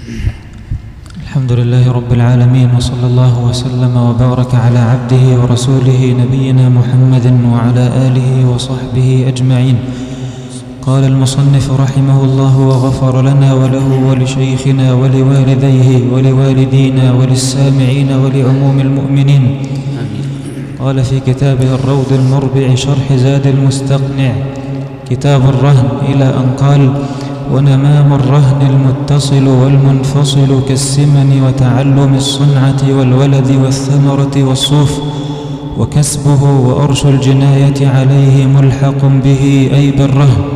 الحمد لله رب العالمين، وصلى الله وسلم وبارك على عبده ورسوله نبينا محمد وعلى آله وصحبه أجمعين. قال المصنف رحمه الله وغفر لنا وله ولشيخنا ولوالديه ولوالدينا وللسامعين ولعموم المؤمنين. قال في كتابه الروض المربع شرح زاد المستقنع كتاب الرهن إلى أن قال: ونمام الرهن المتصل والمنفصل كالسمن وتعلم الصنعة والولد والثمرة والصوف وكسبه وأرش الجناية عليه ملحق به أي بالرهن.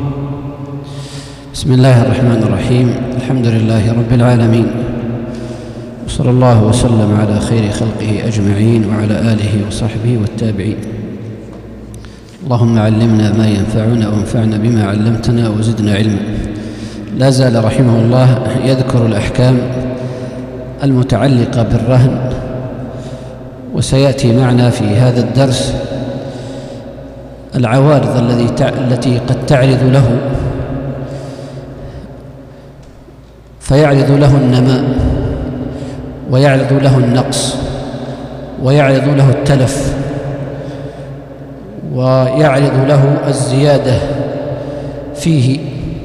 بسم الله الرحمن الرحيم. الحمد لله رب العالمين، وصلى الله وسلم على خير خلقه أجمعين وعلى آله وصحبه والتابعين. اللهم علمنا ما ينفعنا وانفعنا بما علمتنا وزدنا علما. لا زال رحمه الله يذكر الأحكام المتعلقة بالرهن، وسيأتي معنا في هذا الدرس العوارض التي قد تعرض له، فيعرض له النماء، ويعرض له النقص، ويعرض له التلف، ويعرض له الزيادة فيه،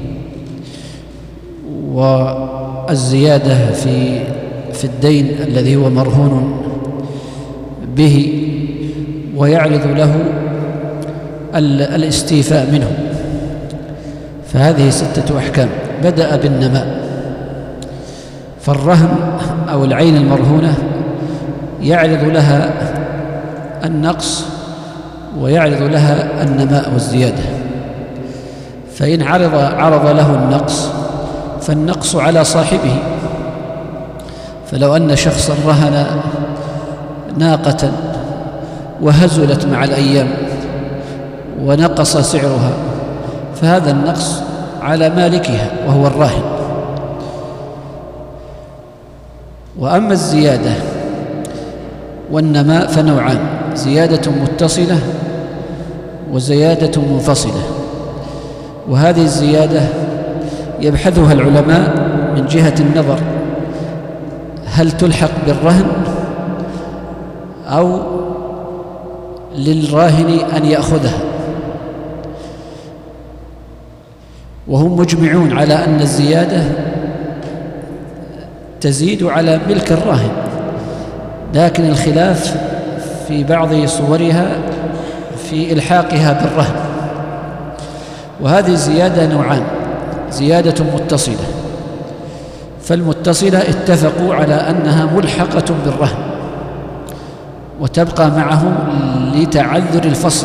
والزيادة في الدين الذي هو مرهون به، ويعرض له الاستيفاء منه. فهذه 6 أحكام. بدأ بالنماء. فالرهن أو العين المرهونة يعرض لها النقص ويعرض لها النماء والزيادة. فإن عرض له النقص فالنقص على صاحبه. فلو أن شخصا رهن ناقة وهزلت مع الأيام ونقص سعرها، فهذا النقص على مالكها وهو الراهن. وأما الزيادة والنماء فنوعان: زيادة متصلة وزيادة منفصلة. وهذه الزيادة يبحثها العلماء من جهة النظر: هل تلحق بالرهن أو للراهن أن يأخذها؟ وهم مجمعون على أن الزيادة تزيد على ملك الراهن، لكن الخلاف في بعض صورها في إلحاقها بالرهن. وهذه الزيادة نوعان: زيادة متصلة، فالمتصلة اتفقوا على أنها ملحقة بالرهن وتبقى معه لتعذر الفصل.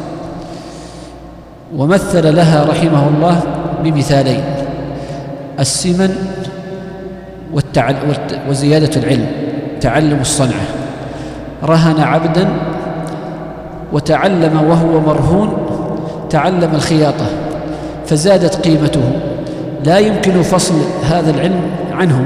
ومثل لها رحمه الله بمثالين: السمن وزيادة العلم، تعلم الصنعة. رهن عبدا وتعلم وهو مرهون، تعلم الخياطة فزادت قيمته، لا يمكن فصل هذا العلم عنه.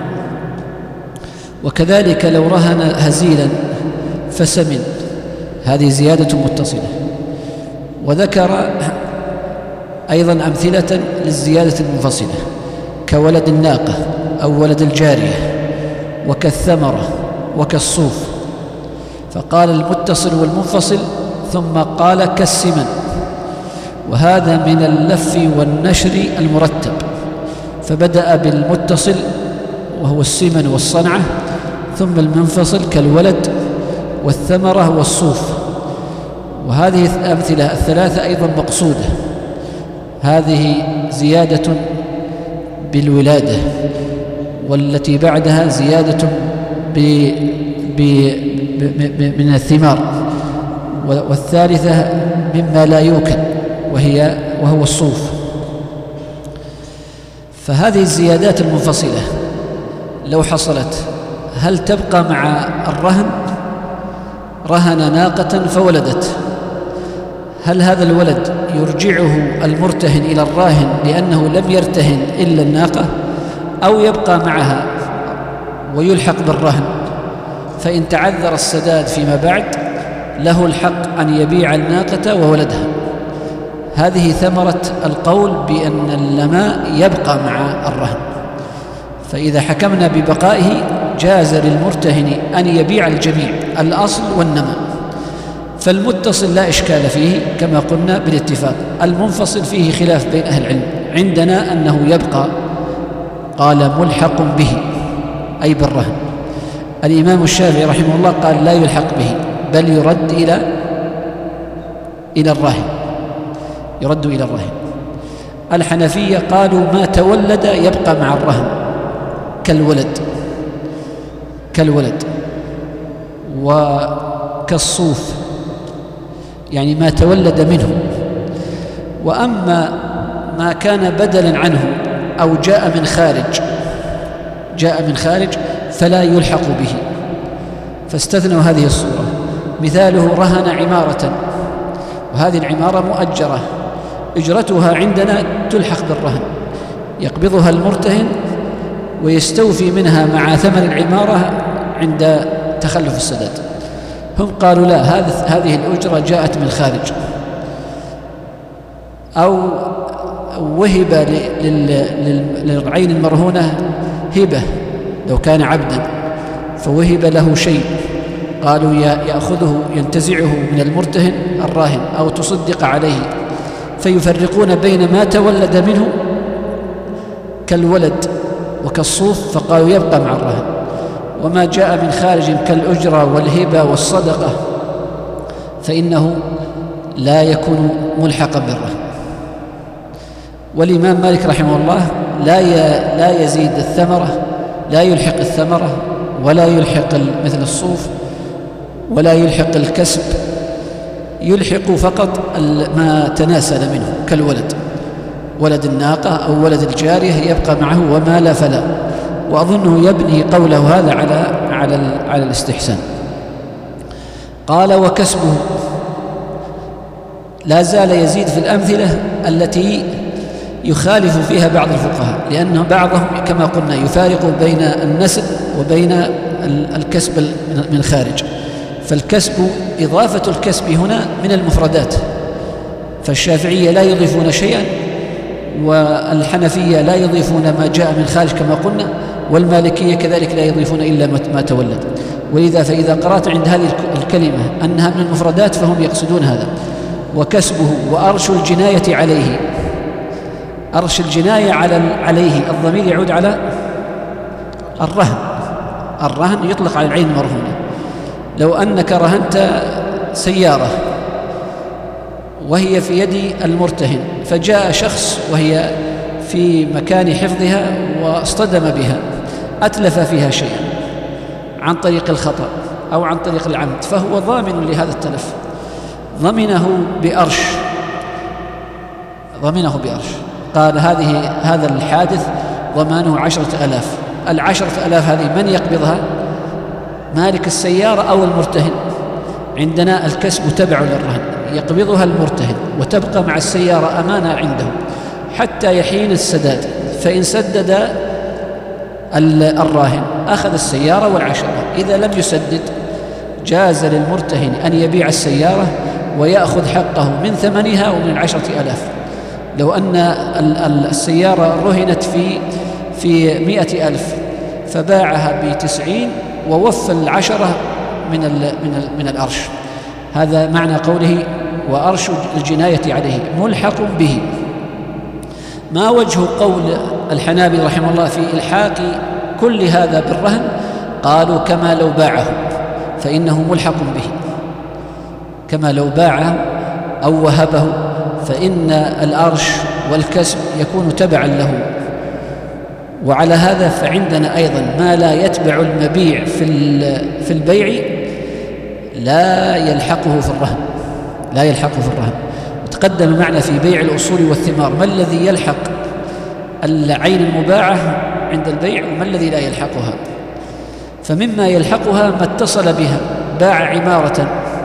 وكذلك لو رهن هزيلا فسمن، هذه زيادة متصلة. وذكر أيضا أمثلة للزيادة المنفصلة كولد الناقة أو ولد الجارية، وكالثمرة، وكالصوف. فقال المتصل والمنفصل، ثم قال كالسمن. وهذا من اللف والنشر المرتب، فبدأ بالمتصل وهو السمن والصنعة، ثم المنفصل كالولد والثمرة والصوف. وهذه الأمثلة الثلاثة أيضا مقصودة. هذه زيادة بالولادة، والتي بعدها زيادة من الثمار، والثالثة مما لا يوكل وهو الصوف. فهذه الزيادات المنفصلة لو حصلت، هل تبقى مع الرهن؟ رهن ناقة فولدت، هل هذا الولد يرجعه المرتهن إلى الراهن لأنه لم يرتهن إلا الناقة، أو يبقى معها ويلحق بالرهن؟ فإن تعذر السداد فيما بعد له الحق أن يبيع الناقة وولدها. هذه ثمرة القول بأن النماء يبقى مع الرهن. فإذا حكمنا ببقائه جاز للمرتهن أن يبيع الجميع الأصل والنماء. فالمتصل لا إشكال فيه كما قلنا بالاتفاق. المنفصل فيه خلاف بين أهل العلم، عندنا أنه يبقى، قال ملحق به أي بالرهن. الإمام الشافعي رحمه الله قال لا يلحق به بل يرد إلى الراهن، يرد إلى الراهن. الحنفية قالوا ما تولد يبقى مع الرهن كالولد وكالصوف، يعني ما تولد منه. وأما ما كان بدلا عنه أو جاء من خارج فلا يلحق به. فاستثنوا هذه الصورة. مثاله رهن عمارة، وهذه العمارة مؤجرة، إجرتها عندنا تلحق بالرهن، يقبضها المرتهن ويستوفي منها مع ثمن العمارة عند تخلف السداد. هم قالوا لا، هذه الأجرة جاءت من خارج، أو وهب للعين المرهونة هبة، لو كان عبدا فوهب له شيء، قالوا يأخذه ينتزعه من المرتهن الراهن أو تصدق عليه، فيفرقون بين ما تولد منه كالولد وكالصوف فقالوا يبقى مع الراهن، وما جاء من خارج كالأجرة والهبة والصدقة فإنه لا يكون ملحقا بالرهن. والإمام مالك رحمه الله لا يزيد الثمرة، لا يلحق الثمرة ولا يلحق مثل الصوف ولا يلحق الكسب، يلحق فقط ما تناسل منه كالولد، ولد الناقة أو ولد الجارية يبقى معه، وما لا فلا. وأظنه يبني قوله هذا على الاستحسان. قال وكسبه لا زال يزيد في الأمثلة التي يخالف فيها بعض الفقهاء، لأن بعضهم كما قلنا يفارق بين النسب وبين الكسب من خارج. فالكسب إضافة الكسب هنا من المفردات، فالشافعية لا يضيفون شيئا، والحنفية لا يضيفون ما جاء من خارج كما قلنا، والمالكية كذلك لا يضيفون إلا ما تولد. ولذا فإذا قرأت عند هذه الكلمة أنها من المفردات فهم يقصدون هذا. وكسبه وأرش الجناية عليه، أرش الجناية عليه الضمير يعود على الرهن يطلق على العين المرهونة. لو أنك رهنت سيارة وهي في يد المرتهن، فجاء شخص وهي في مكان حفظها واصطدم بها، أتلف فيها شيئا عن طريق الخطأ أو عن طريق العمد، فهو ضامن لهذا التلف، ضمنه بأرش. قال هذا الحادث ضمانه 10,000. 10,000 هذه من يقبضها؟ مالك السيارة أو المرتهن؟ عندنا الكسب تبع للرهن، يقبضها المرتهن وتبقى مع السيارة أمانة عنده حتى يحين السداد. فإن سدد الراهن أخذ السيارة والعشرة، إذا لم يسدد جاز للمرتهن أن يبيع السيارة ويأخذ حقه من ثمنها ومن 10,000. لو أن السيارة رهنت في 100,000 فباعها ب90 ووفى 10 من الأرش. هذا معنى قوله وأرش الجناية عليه ملحق به. ما وجه قول الحنابلة رحمه الله في إلحاق كل هذا بالرهن؟ قالوا كما لو باعه فإنه ملحق به، كما لو باعه أو وهبه، فإن الأرش والكسب يكون تبعا له. وعلى هذا فعندنا أيضا ما لا يتبع المبيع في البيع لا يلحقه في الرهن. وتقدم معنا في بيع الأصول والثمار ما الذي يلحق العين المباعة عند البيع وما الذي لا يلحقها. فمما يلحقها ما اتصل بها، باع عمارة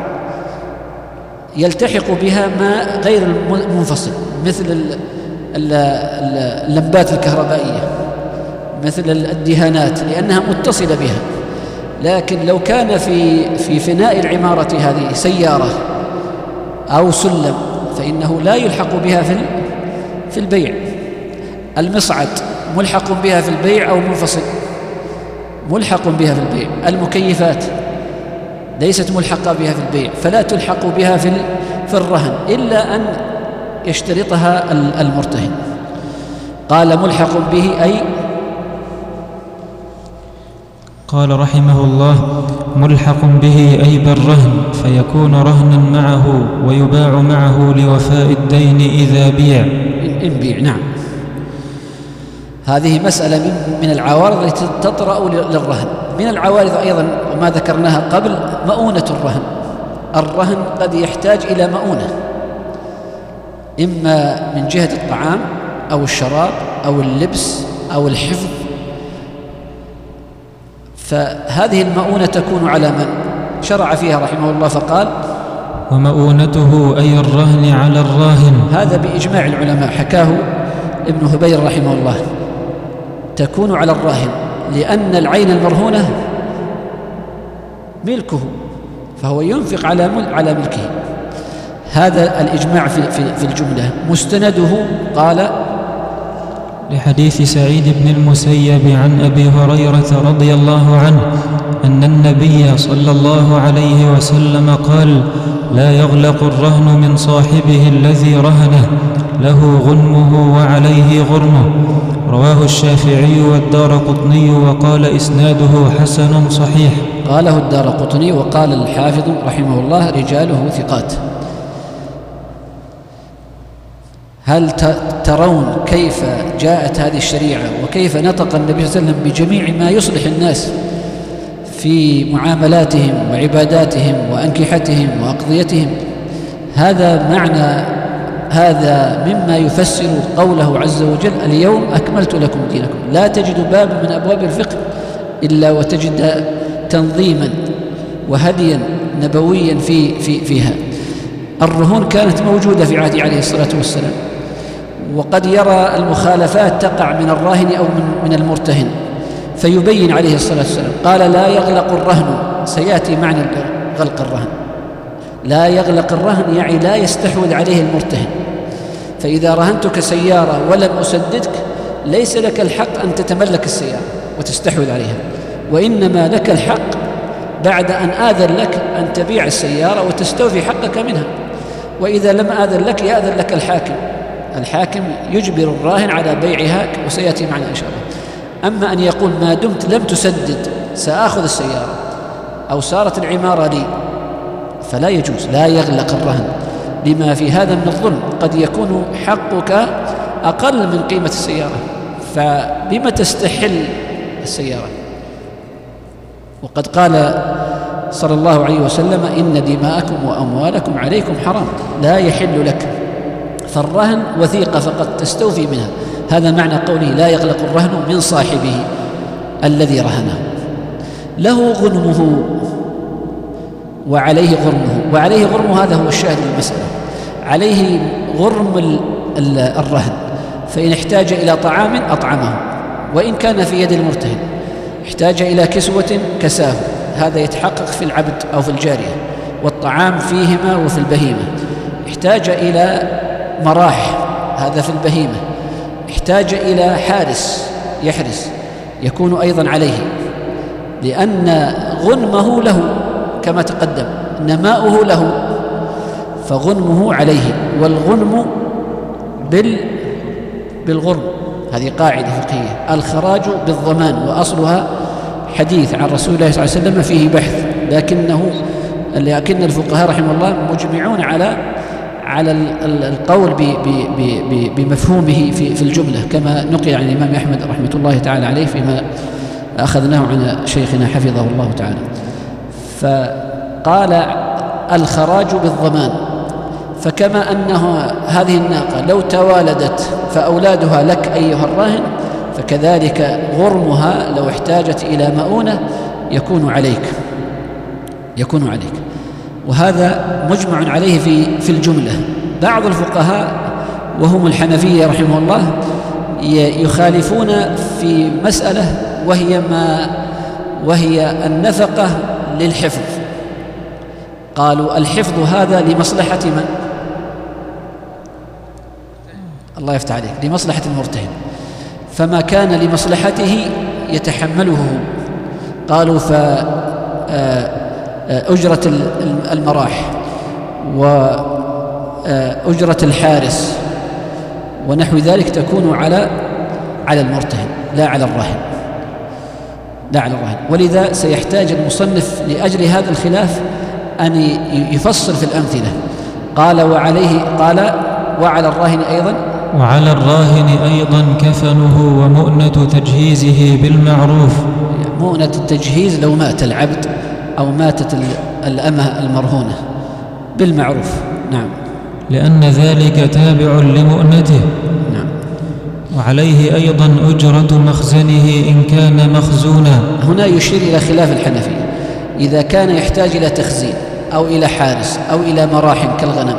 يلتحق بها ما غير المنفصل، مثل اللمبات الكهربائية، مثل الدهانات، لأنها متصلة بها. لكن لو كان في فناء العمارة هذه سيارة أو سلم فإنه لا يلحق بها في البيع. المصعد ملحق بها في البيع أو منفصل؟ ملحق بها في البيع. المكيفات ليست ملحقة بها في البيع، فلا تلحق بها في الرهن إلا أن يشترطها المرتهن. قال ملحق به أي قال رحمه الله: ملحق به أي بالرهن، فيكون رهنا معه ويباع معه لوفاء الدين إذا بيع. إن بيع. نعم. هذه مسألة من العوارض التي تطرأ للرهن. من العوارض أيضا وما ذكرناها قبل مؤونة الرهن. الرهن قد يحتاج إلى مؤونة، إما من جهة الطعام أو الشراب أو اللبس أو الحفظ، فهذه المؤونة تكون على من شرع فيها رحمه الله فقال: ومؤونته أي الرهن على الراهن. هذا بإجماع العلماء، حكاه ابن هبير رحمه الله، تكون على الراهن، لأن العين المرهونة ملكه، فهو ينفق على ملكه. هذا الإجماع في الجملة. مستنده قال: لحديث سعيد بن المسيب عن أبي هريرة رضي الله عنه أن النبي صلى الله عليه وسلم قال: لا يغلق الرهن من صاحبه الذي رهنه، له غنمه وعليه غرمه. رواه الشافعي والدارقطني وقال إسناده حسن صحيح. قاله الدارقطني وقال الحافظ رحمه الله: رجاله ثقات. هل ترون كيف جاءت هذه الشريعة وكيف نطق النبي صلى الله عليه وسلم بجميع ما يصلح الناس في معاملاتهم وعباداتهم وأنكحتهم وأقضيتهم؟ هذا معنى، هذا مما يفسر قوله عز وجل: اليوم أكملت لكم دينكم. لا تجد باب من أبواب الفقه إلا وتجد تنظيما وهديا نبويا فيها. الرهون كانت موجودة في عهد عليه الصلاة والسلام، وقد يرى المخالفات تقع من الراهن أو من المرتهن، فيبين عليه الصلاة والسلام. قال: لا يغلق الرهن. سيأتي معنى غلق الرهن. لا يغلق الرهن يعني لا يستحوذ عليه المرتهن. فإذا رهنتك سيارة ولم أسددك، ليس لك الحق أن تتملك السيارة وتستحوذ عليها، وإنما لك الحق بعد أن آذن لك أن تبيع السيارة وتستوفي حقك منها. وإذا لم آذن لك يأذن لك الحاكم يجبر الراهن على بيعها، وسيأتي معنا إن شاء الله. أما أن يقول ما دمت لم تسدد سآخذ السيارة أو صارت العمارة لي، فلا يجوز. لا يغلق الرهن لما في هذا من الظلم. قد يكون حقك أقل من قيمة السيارة، فبما تستحل السيارة؟ وقد قال صلى الله عليه وسلم: إن دماءكم وأموالكم عليكم حرام، لا يحل لك. فالرهن وثيقة فقط تستوفي منها. هذا معنى قوله: لا يغلق الرهن من صاحبه الذي رهنه. له غنمه وعليه غرمه. وعليه غرمه هذا هو الشاهد للمسألة. عليه غرم الرهن، فإن احتاج إلى طعام أطعمه، وإن كان في يد المرتهن. احتاج إلى كسوة كساه، هذا يتحقق في العبد أو في الجارية، والطعام فيهما وفي البهيمة. احتاج إلى مراح، هذا في البهيمة. احتاج إلى حارس يحرس، يكون أيضا عليه، لأن غنمه له كما تقدم، نماؤه له، فغنمه عليه. والغنم بالغرم، هذه قاعدة فقهية. الخراج بالضمان، وأصلها حديث عن رسول الله صلى الله عليه وسلم فيه بحث، لكن الفقهاء رحمه الله مجمعون على القول بمفهومه في الجملة، كما نقل عن الإمام أحمد رحمة الله تعالى عليه فيما أخذناه عن شيخنا حفظه الله تعالى. فقال: الخراج بالضمان. فكما أنه هذه الناقة لو توالدت فأولادها لك أيها الراهن، فكذلك غرمها لو احتاجت إلى مؤونة يكون عليك. وهذا مجمع عليه في الجملة. بعض الفقهاء وهم الحنفية رحمه الله يخالفون في مسألة، وهي النفقة للحفظ. قالوا الحفظ هذا لمصلحة من؟ الله يفتح عليك، لمصلحة المرتهن. فما كان لمصلحته يتحمله. قالوا فأجرة المراح وأجرة الحارس ونحو ذلك تكون على المرتهن لا على الراهن. ولذا سيحتاج المصنف لأجل هذا الخلاف أن يفصل في الأمثلة. قال وعلى الراهن أيضا كفنه ومؤنة تجهيزه بالمعروف. مؤنة التجهيز لو مات العبد أو ماتت الأمة المرهونة بالمعروف. نعم، لأن ذلك تابع لمؤنته. نعم. وعليه أيضا أجرة مخزنه إن كان مخزونا. هنا يشير إلى خلاف الحنفية. إذا كان يحتاج إلى تخزين أو إلى حارس أو إلى مراحل كالغنم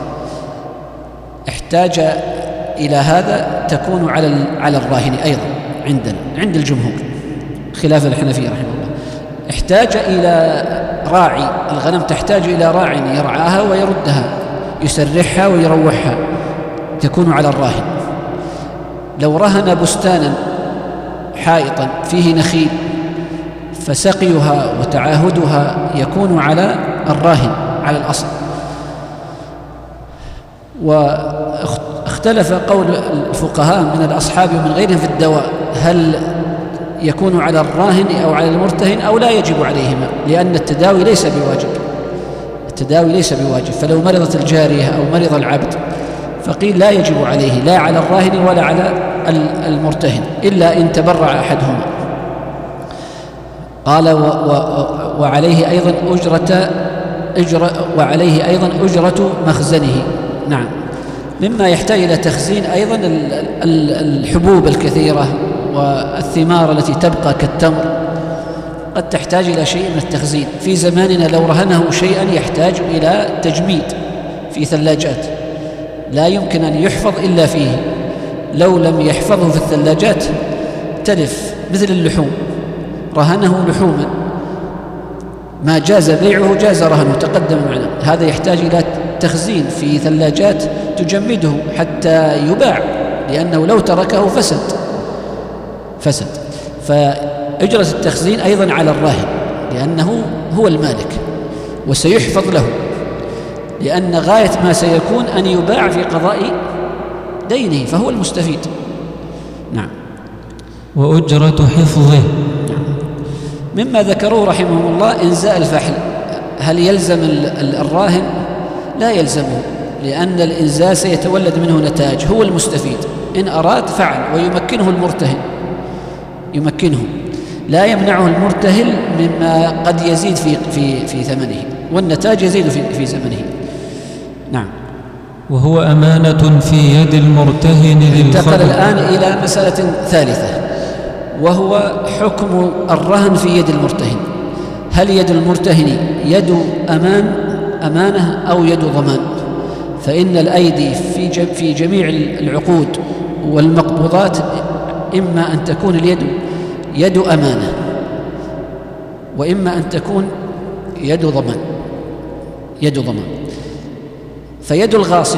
احتاج إلى هذا تكون على الراهن أيضا عند الجمهور، خلاف الحنفية رحمه الله. احتاج إلى راعي، الغنم تحتاج إلى راع يرعاها ويردها، يسرحها ويروحها، تكون على الراهن. لو رهن بستانا حائطا فيه نخيل فسقيها وتعاهدها يكون على الراهن على الأصل. واختلف قول الفقهاء من الأصحاب ومن غيرهم في الدواء، هل يكون على الراهن أو على المرتهن أو لا يجب عليهما، لأن التداوي ليس بواجب. فلو مرضت الجارية أو مرض العبد فقيل لا يجب عليه لا على الراهن ولا على المرتهن إلا إن تبرع أحدهما. قال وعليه أيضا أجرة مخزنه. نعم. مما يحتاج إلى تخزين أيضا الحبوب الكثيرة والثمار التي تبقى كالتمر قد تحتاج إلى شيء من التخزين. في زماننا لو رهنه شيئا يحتاج إلى تجميد في ثلاجات، لا يمكن أن يحفظ إلا فيه. لو لم يحفظه في الثلاجات تلف، مثل اللحوم، رهنه لحوما ما جاز بيعه جاز رهنه، تقدم معنا. هذا يحتاج إلى تخزين في ثلاجات تجمده حتى يباع، لأنه لو تركه فسد. فأجرة التخزين أيضا على الراهن، لأنه هو المالك وسيحفظ له، لأن غاية ما سيكون أن يباع في قضاء دينه، فهو المستفيد. نعم. وأجرة حفظه. مما ذكروه رحمهم الله إنزاء الفحل. هل يلزم الراهن؟ لا يلزمه، لأن الإنزاء سيتولد منه نتاج، هو المستفيد. إن أراد فعل ويمكنه المرتهن، لا يمنعه المرتهن مما قد يزيد في ثمنه، والنتاج يزيد في زمنه. نعم. وهو أمانة في يد المرتهن للخبر. انتقل الآن إلى مسألة ثالثة، وهو حكم الرهن في يد المرتهن. هل يد المرتهن يد أمانة أو يد ضمان؟ فإن الأيدي في جميع العقود والمقبوضات إما أن تكون اليد يد أمانة، وإما أن تكون يد ضمان. فيد الغاصب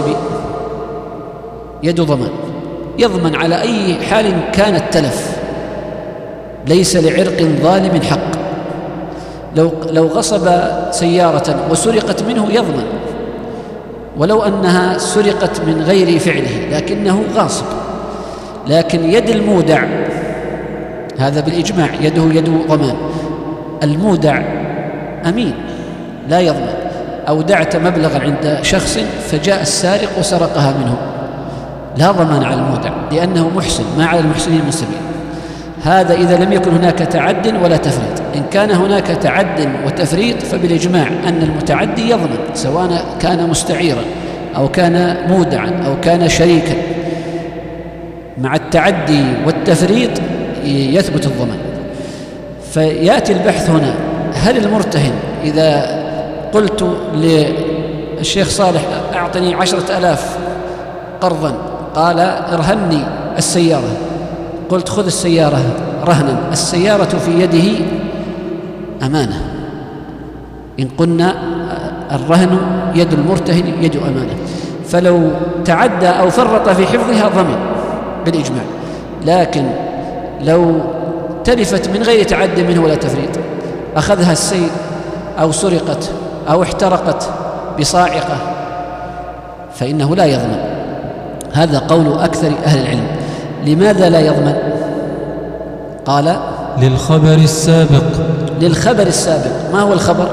يد ضمان، يضمن على أي حال كان التلف، ليس لعرق ظالم حق. لو غصب سيارة وسرقت منه يضمن، ولو أنها سرقت من غير فعله لكنه غاصب. لكن يد المودع هذا بالإجماع يده يد ضمان. المودع أمين لا يضمن. أودعت مبلغا عند شخص فجاء السارق وسرقها منه، لا ضمان على المودع لأنه محسن، ما على المحسنين من سبيل. هذا إذا لم يكن هناك تعد ولا تفريط. إن كان هناك تعد وتفريط فبالإجماع أن المتعدي يضمن، سواء كان مستعيرا أو كان مودعا أو كان شريكا. مع التعدي والتفريط يثبت الضمان. فيأتي البحث هنا، هل المرتهن إذا قلت للشيخ صالح أعطني 10,000 قرضا، قال ارهني السيارة، قلت خذ السيارة رهنا، السيارة في يده أمانة. إن قلنا الرهن يد المرتهن يد أمانة، فلو تعدى أو فرط في حفظها ضمن بالإجماع. لكن لو تلفت من غير تعد منه ولا تفريط، أخذها السيل أو سرقت أو احترقت بصاعقة فإنه لا يضمن. هذا قول أكثر أهل العلم. لماذا لا يضمن؟ قال للخبر السابق. للخبر السابق. ما هو الخبر؟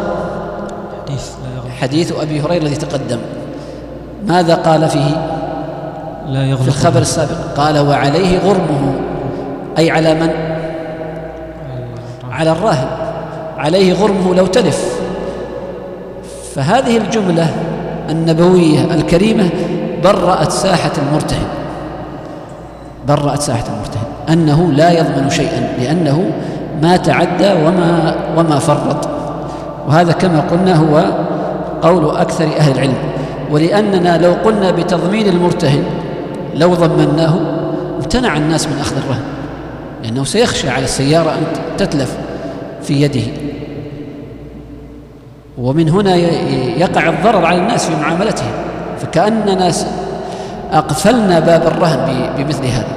حديث أبي هريرة الذي تقدم. ماذا قال فيه؟ لا يغلق في الخبر السابق قال وعليه غرمه، أي على من؟ على الراهن، عليه غرمه لو تلف. فهذه الجملة النبوية الكريمة برأت ساحة المرتهن، برأت ساحة المرتهن أنه لا يضمن شيئا لأنه ما تعدى وما فرط. وهذا كما قلنا هو قول أكثر أهل العلم. ولأننا لو قلنا بتضمين المرتهن لو ضمناه امتنع الناس من أخذ الرهن، لأنه سيخشى على السيارة أن تتلف في يده، ومن هنا يقع الضرر على الناس في معاملتهم. فكأننا أقفلنا باب الرهن بمثل هذا.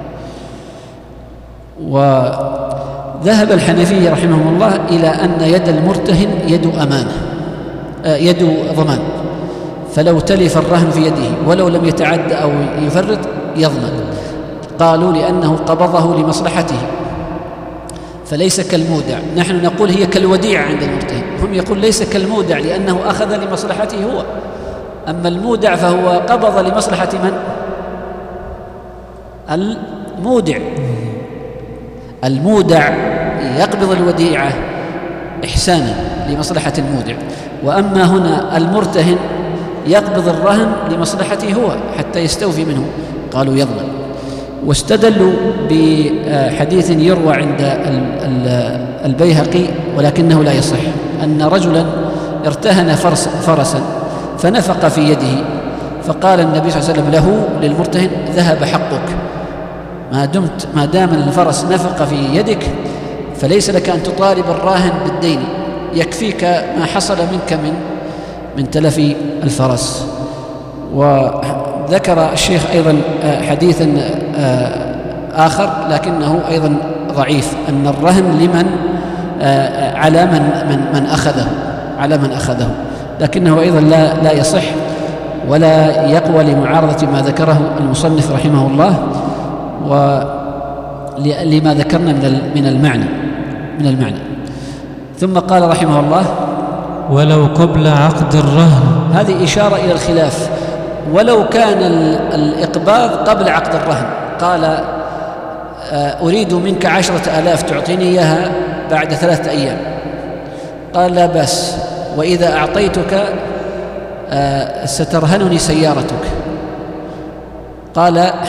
وذهب الحنفية رحمهم الله إلى أن يد المرتهن يد أمانة، يد ضمان، فلو تلف الرهن في يده ولو لم يتعد أو يفرط يضمن. قالوا لأنه قبضه لمصلحته فليس كالمودع. نحن نقول هي كالوديعة عند المرتهن، هم يقول ليس كالمودع لأنه أخذ لمصلحته هو، أما المودع فهو قبض لمصلحة من؟ المودع. المودع يقبض الوديعة إحسانا لمصلحة المودع، وأما هنا المرتهن يقبض الرهن لمصلحته هو حتى يستوفي منه. قالوا يضمن. واستدلوا بحديث يروى عند البيهقي ولكنه لا يصح، أن رجلا ارتهن فرسا فنفق في يده، فقال النبي صلى الله عليه وسلم له للمرتهن ذهب حقك، ما دام الفرس نفق في يدك فليس لك أن تطالب الراهن بالدين، يكفيك ما حصل منك من تلف الفرس. وذكر الشيخ أيضا حديثا آخر لكنه أيضا ضعيف، أن الرهن لمن على من أخذه، لكنه أيضا لا يصح ولا يقوى لمعارضة ما ذكره المصنف رحمه الله ولما ذكرنا من المعنى. ثم قال رحمه الله ولو قبل عقد الرهن. هذه إشارة إلى الخلاف. ولو كان الإقباض قبل عقد الرهن، قال أريد منك 10,000 تعطيني إياها بعد 3 أيام، قال لا بأس، وإذا أعطيتك سترهنني سيارتك، قال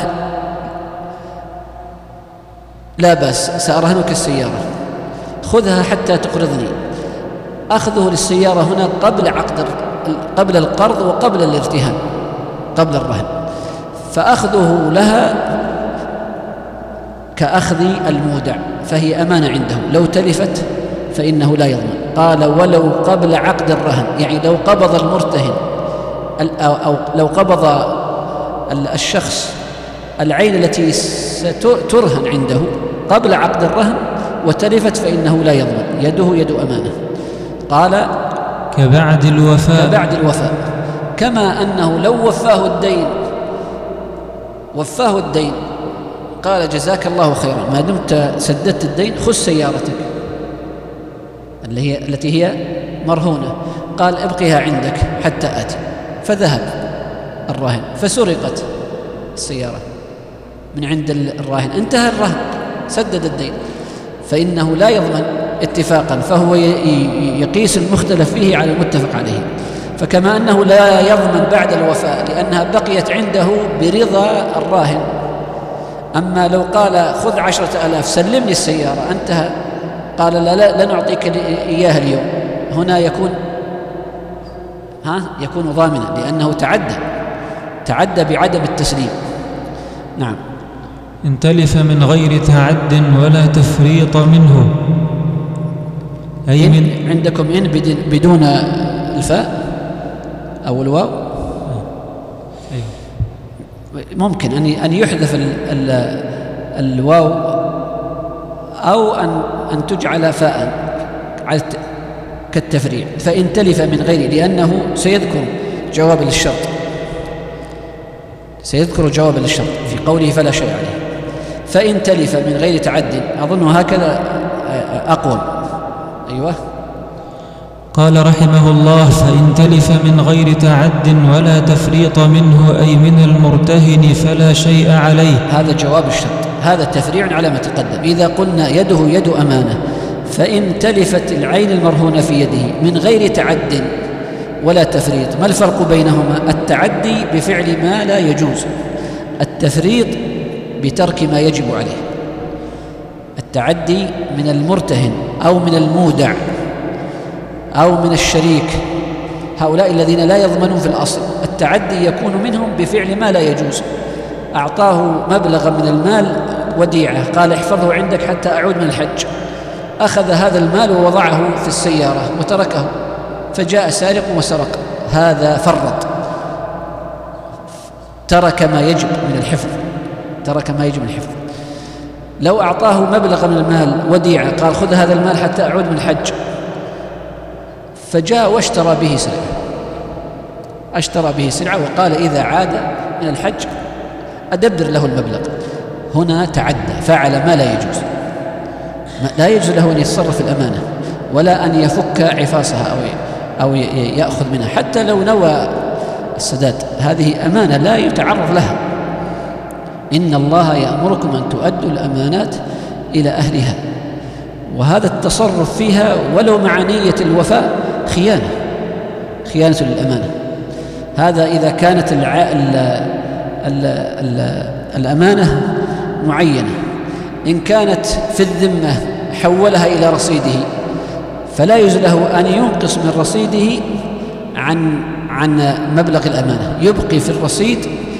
لا بأس سأرهنك السيارة، خذها حتى تقرضني. أخذه للسيارة هنا قبل القرض وقبل الارتهان، قبل الرهن، فأخذه لها كأخذ المودع، فهي أمانة عنده، لو تلفت فإنه لا يضمن. قال ولو قبل عقد الرهن، يعني لو قبض المرتهن أو لو قبض الشخص العين التي سترهن عنده قبل عقد الرهن وتلفت فإنه لا يضمن، يده يد أمانة. قال كبعد الوفاء، كما أنه لو وفاه الدين قال جزاك الله خيرا، ما دمت سددت الدين خذ سيارتك التي هي مرهونة، قال ابقيها عندك حتى آتي، فذهب الراهن فسرقت السيارة من عند الراهن، انتهى الرهن، سدد الدين، فإنه لا يضمن اتفاقا، فهو يقيس المختلف فيه على المتفق عليه. فكما أنه لا يضمن بعد الوفاء لأنها بقيت عنده برضا الراهن، أما لو قال خذ 10,000 سلمني السيارة انتهى، قال لا نعطيك إياها اليوم، هنا يكون ضامنا لأنه تعدى بعدم التسليم. نعم. إن تلف من غير تعد ولا تفريط منه، أي عندكم إن بدون الفاء أو الواو، ممكن أن يحذف الواو أو أن تجعل فاء كالتفريع. فإن تلف من غير، لأنه سيذكر جواب للشرط في قوله فلا شيء عليه. فإن تلف من غير تعد، أظن هكذا أقول. أيوة. قال رحمه الله: فإن تلف من غير تعد ولا تفريط منه أي من المرتهن فلا شيء عليه. هذا جواب الشرط، هذا تفريع على ما تقدم. إذا قلنا يده يد أمانة، فإن تلفت العين المرهونة في يده من غير تعد ولا تفريط، ما الفرق بينهما؟ التعدي بفعل ما لا يجوز، التفريط بترك ما يجب عليه. التعدي من المرتهن أو من المودع أو من الشريك، هؤلاء الذين لا يضمنون في الأصل، التعدي يكون منهم بفعل ما لا يجوز. أعطاه مبلغا من المال وديعة، قال احفظه عندك حتى أعود من الحج، أخذ هذا المال ووضعه في السيارة وتركه، فجاء سارق وسرق، هذا فرط، ترك ما يجب من الحفظ. لو أعطاه مبلغا من المال وديعة، قال خذ هذا المال حتى أعود من الحج، فجاء واشترى به سلعة وقال إذا عاد من الحج أدبر له المبلغ، هنا تعدى، فعل ما لا يجوز. لا يجوز له أن يتصرف في الأمانة ولا أن يفك عفاصها أو يأخذ منها، حتى لو نوى السداد، هذه أمانة لا يتعرض لها. إن الله يأمركم أن تؤدوا الأمانات إلى أهلها، وهذا التصرف فيها ولو مع نية الوفاء خيانة للأمانة. هذا إذا كانت الأمانة معينة. إن كانت في الذمة حولها إلى رصيده، فلا يجوز له أن ينقص من رصيده عن مبلغ الأمانة، يبقي في الرصيد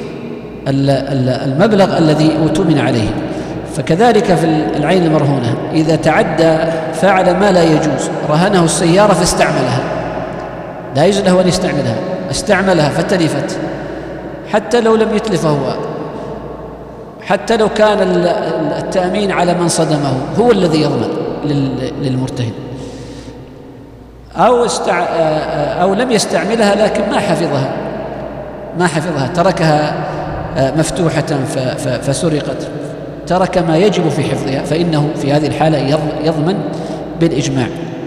المبلغ الذي اؤتمن عليه. فكذلك في العين المرهونة، إذا تعدى فعل ما لا يجوز، رهنه السيارة فاستعملها، لا يجوز له أن يستعملها، استعملها فتلفت، حتى لو لم يتلفه هو، حتى لو كان التأمين على من صدمه هو الذي يضمن للمرتهن، أو لم يستعملها لكن ما حفظها، تركها مفتوحة فسرقت، ترك ما يجب في حفظها، فإنه في هذه الحالة يضمن بالإجماع.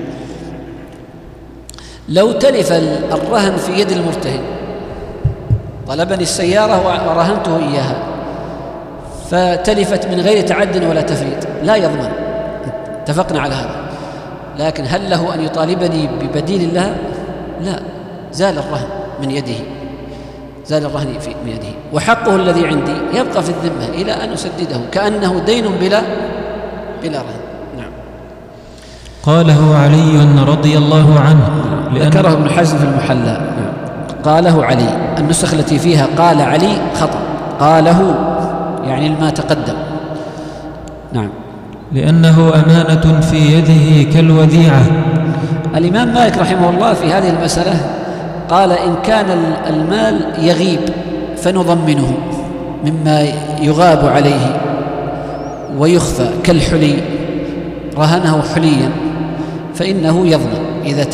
لو تلف الرهن في يد المرتهن، طلبني السيارة ورهنته إياها فتلفت من غير تعد ولا تفريط، لا يضمن، اتفقنا على هذا. لكن هل له أن يطالبني ببديل لها؟ لا، زال الرهن من يده، وحقه الذي عندي يبقى في الذمة إلى أن أسدده، كأنه دين بلا رهن. نعم. قاله علي رضي الله عنه، ذكره ابن حزم في المحلى. قاله علي، النسخ التي فيها قال علي خطأ، قاله يعني ما تقدم. نعم. لأنه أمانة في يده كالوديعة. الإمام مالك رحمه الله في هذه المسألة قال إن كان المال يغيب فنضمنه مما يغاب عليه ويخفى كالحلي، رهنه حليا فإنه يضمن إذا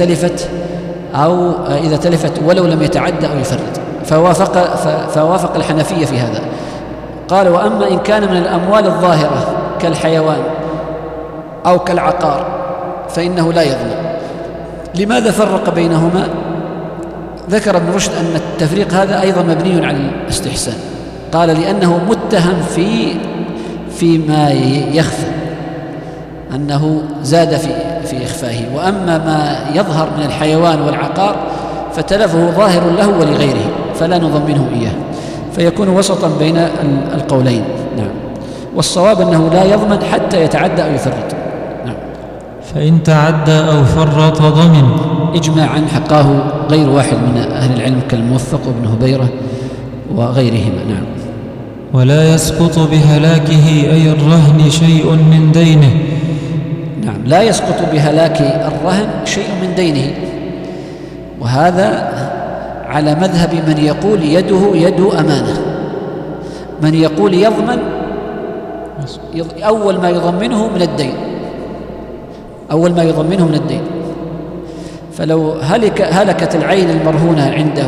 تلفت ولو لم يتعدى أو يفرط، فوافق الحنفية في هذا. قال وأما إن كان من الأموال الظاهرة كالحيوان أو كالعقار فإنه لا يضمن. لماذا فرق بينهما؟ ذكر ابن رشد أن التفريق هذا أيضا مبني على الاستحسان، قال لأنه متهم فيما يخفى، أنه زاد في إخفائه، وأما ما يظهر من الحيوان والعقار فتلفه ظاهر له ولغيره فلا نضمنه إياه، فيكون وسطا بين القولين. نعم. والصواب أنه لا يضمن حتى يتعدى أو يفرط. نعم. فإن تعدى أو فرط ضمن، إجماعا حقاه غير واحد من أهل العلم كالموفق وابن هبيرة وغيرهما. نعم. ولا يسقط بهلاكه أي الرهن شيء من دينه. نعم، لا يسقط بهلاك الرهن شيء من دينه، وهذا على مذهب من يقول يده يد أمانة. من يقول يضمن أول ما يضمنه من الدين، أول ما يضمنه من الدين. فلو هلكت العين المرهونة عنده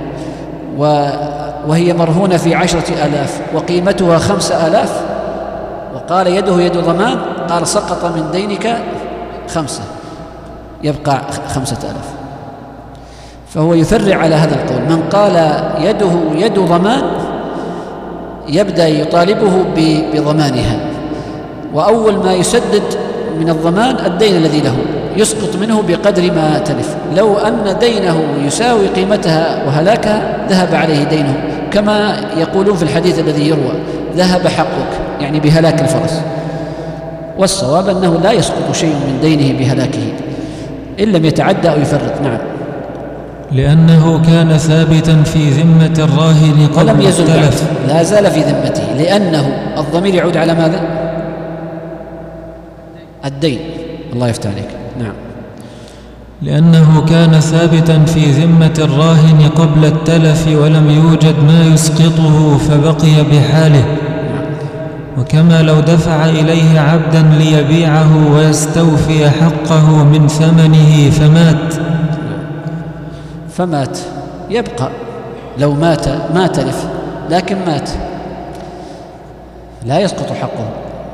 وهي مرهونة في 10,000 وقيمتها 5,000 وقال يده يد ضمان، قال سقط من دينك 5، يبقى 5,000. فهو يفرع على هذا القول. من قال يده يد ضمان يبدأ يطالبه بضمانها، وأول ما يسدد من الضمان الدين الذي له يسقط منه بقدر ما تلف. لو أن دينه يساوي قيمتها وهلاكها ذهب عليه دينه، كما يقولون في الحديث الذي يروى ذهب حقك، يعني بهلاك الفرس. والصواب أنه لا يسقط شيء من دينه بهلاكه إن لم يتعدى أو يفرط. نعم، لأنه كان ثابتا في ذمة الراهن قبل ولم يزل التلف، لا زال في ذمته، لأنه الضمير يعود على ماذا؟ الدين. الله يفتح عليك. نعم، لأنه كان ثابتا في ذمة الراهن قبل التلف ولم يوجد ما يسقطه فبقي بحاله. وكما لو دفع إليه عبدا ليبيعه ويستوفي حقه من ثمنه فمات يبقى. لو مات ما تلف، لكن مات لا يسقط حقه.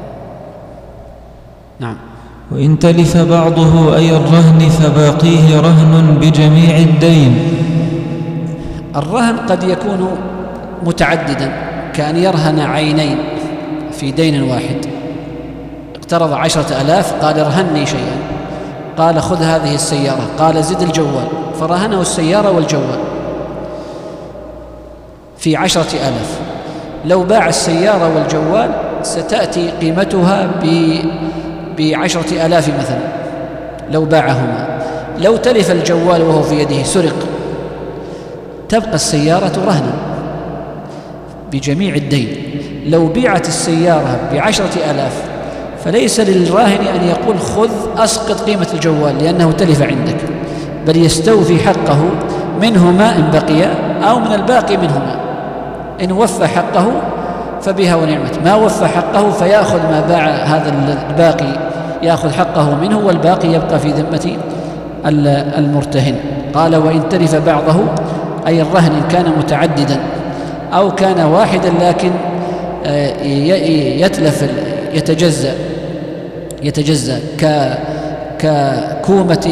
نعم. وإن تلف بعضه أي الرهن فباقيه رهن بجميع الدين. الرهن قد يكون متعددا، كأن يرهن عينين في دين واحد. اقترض 10,000، قال ارهني شيئا، قال خذ هذه السيارة، قال زد الجوال، فرهنه السيارة والجوال في 10,000. لو باع السيارة والجوال ستأتي قيمتها ب10,000 مثلا لو باعهما. لو تلف الجوال وهو في يده سرق، تبقى السيارة رهنا بجميع الدين. لو بيعت السيارة ب10,000 فليس للراهن أن يقول خذ أسقط قيمة الجوال لأنه تلف عندك، بل يستوفي حقه منهما إن بقي أو من الباقي منهما. إن وفى حقه فبها ونعمت، ما وفى حقه فيأخذ ما باع هذا الباقي، يأخذ حقه منه والباقي يبقى في ذمة المرتهن. قال وإن تلف بعضه أي الرهن إن كان متعددا أو كان واحدا لكن يتلف يتجزأ ككومة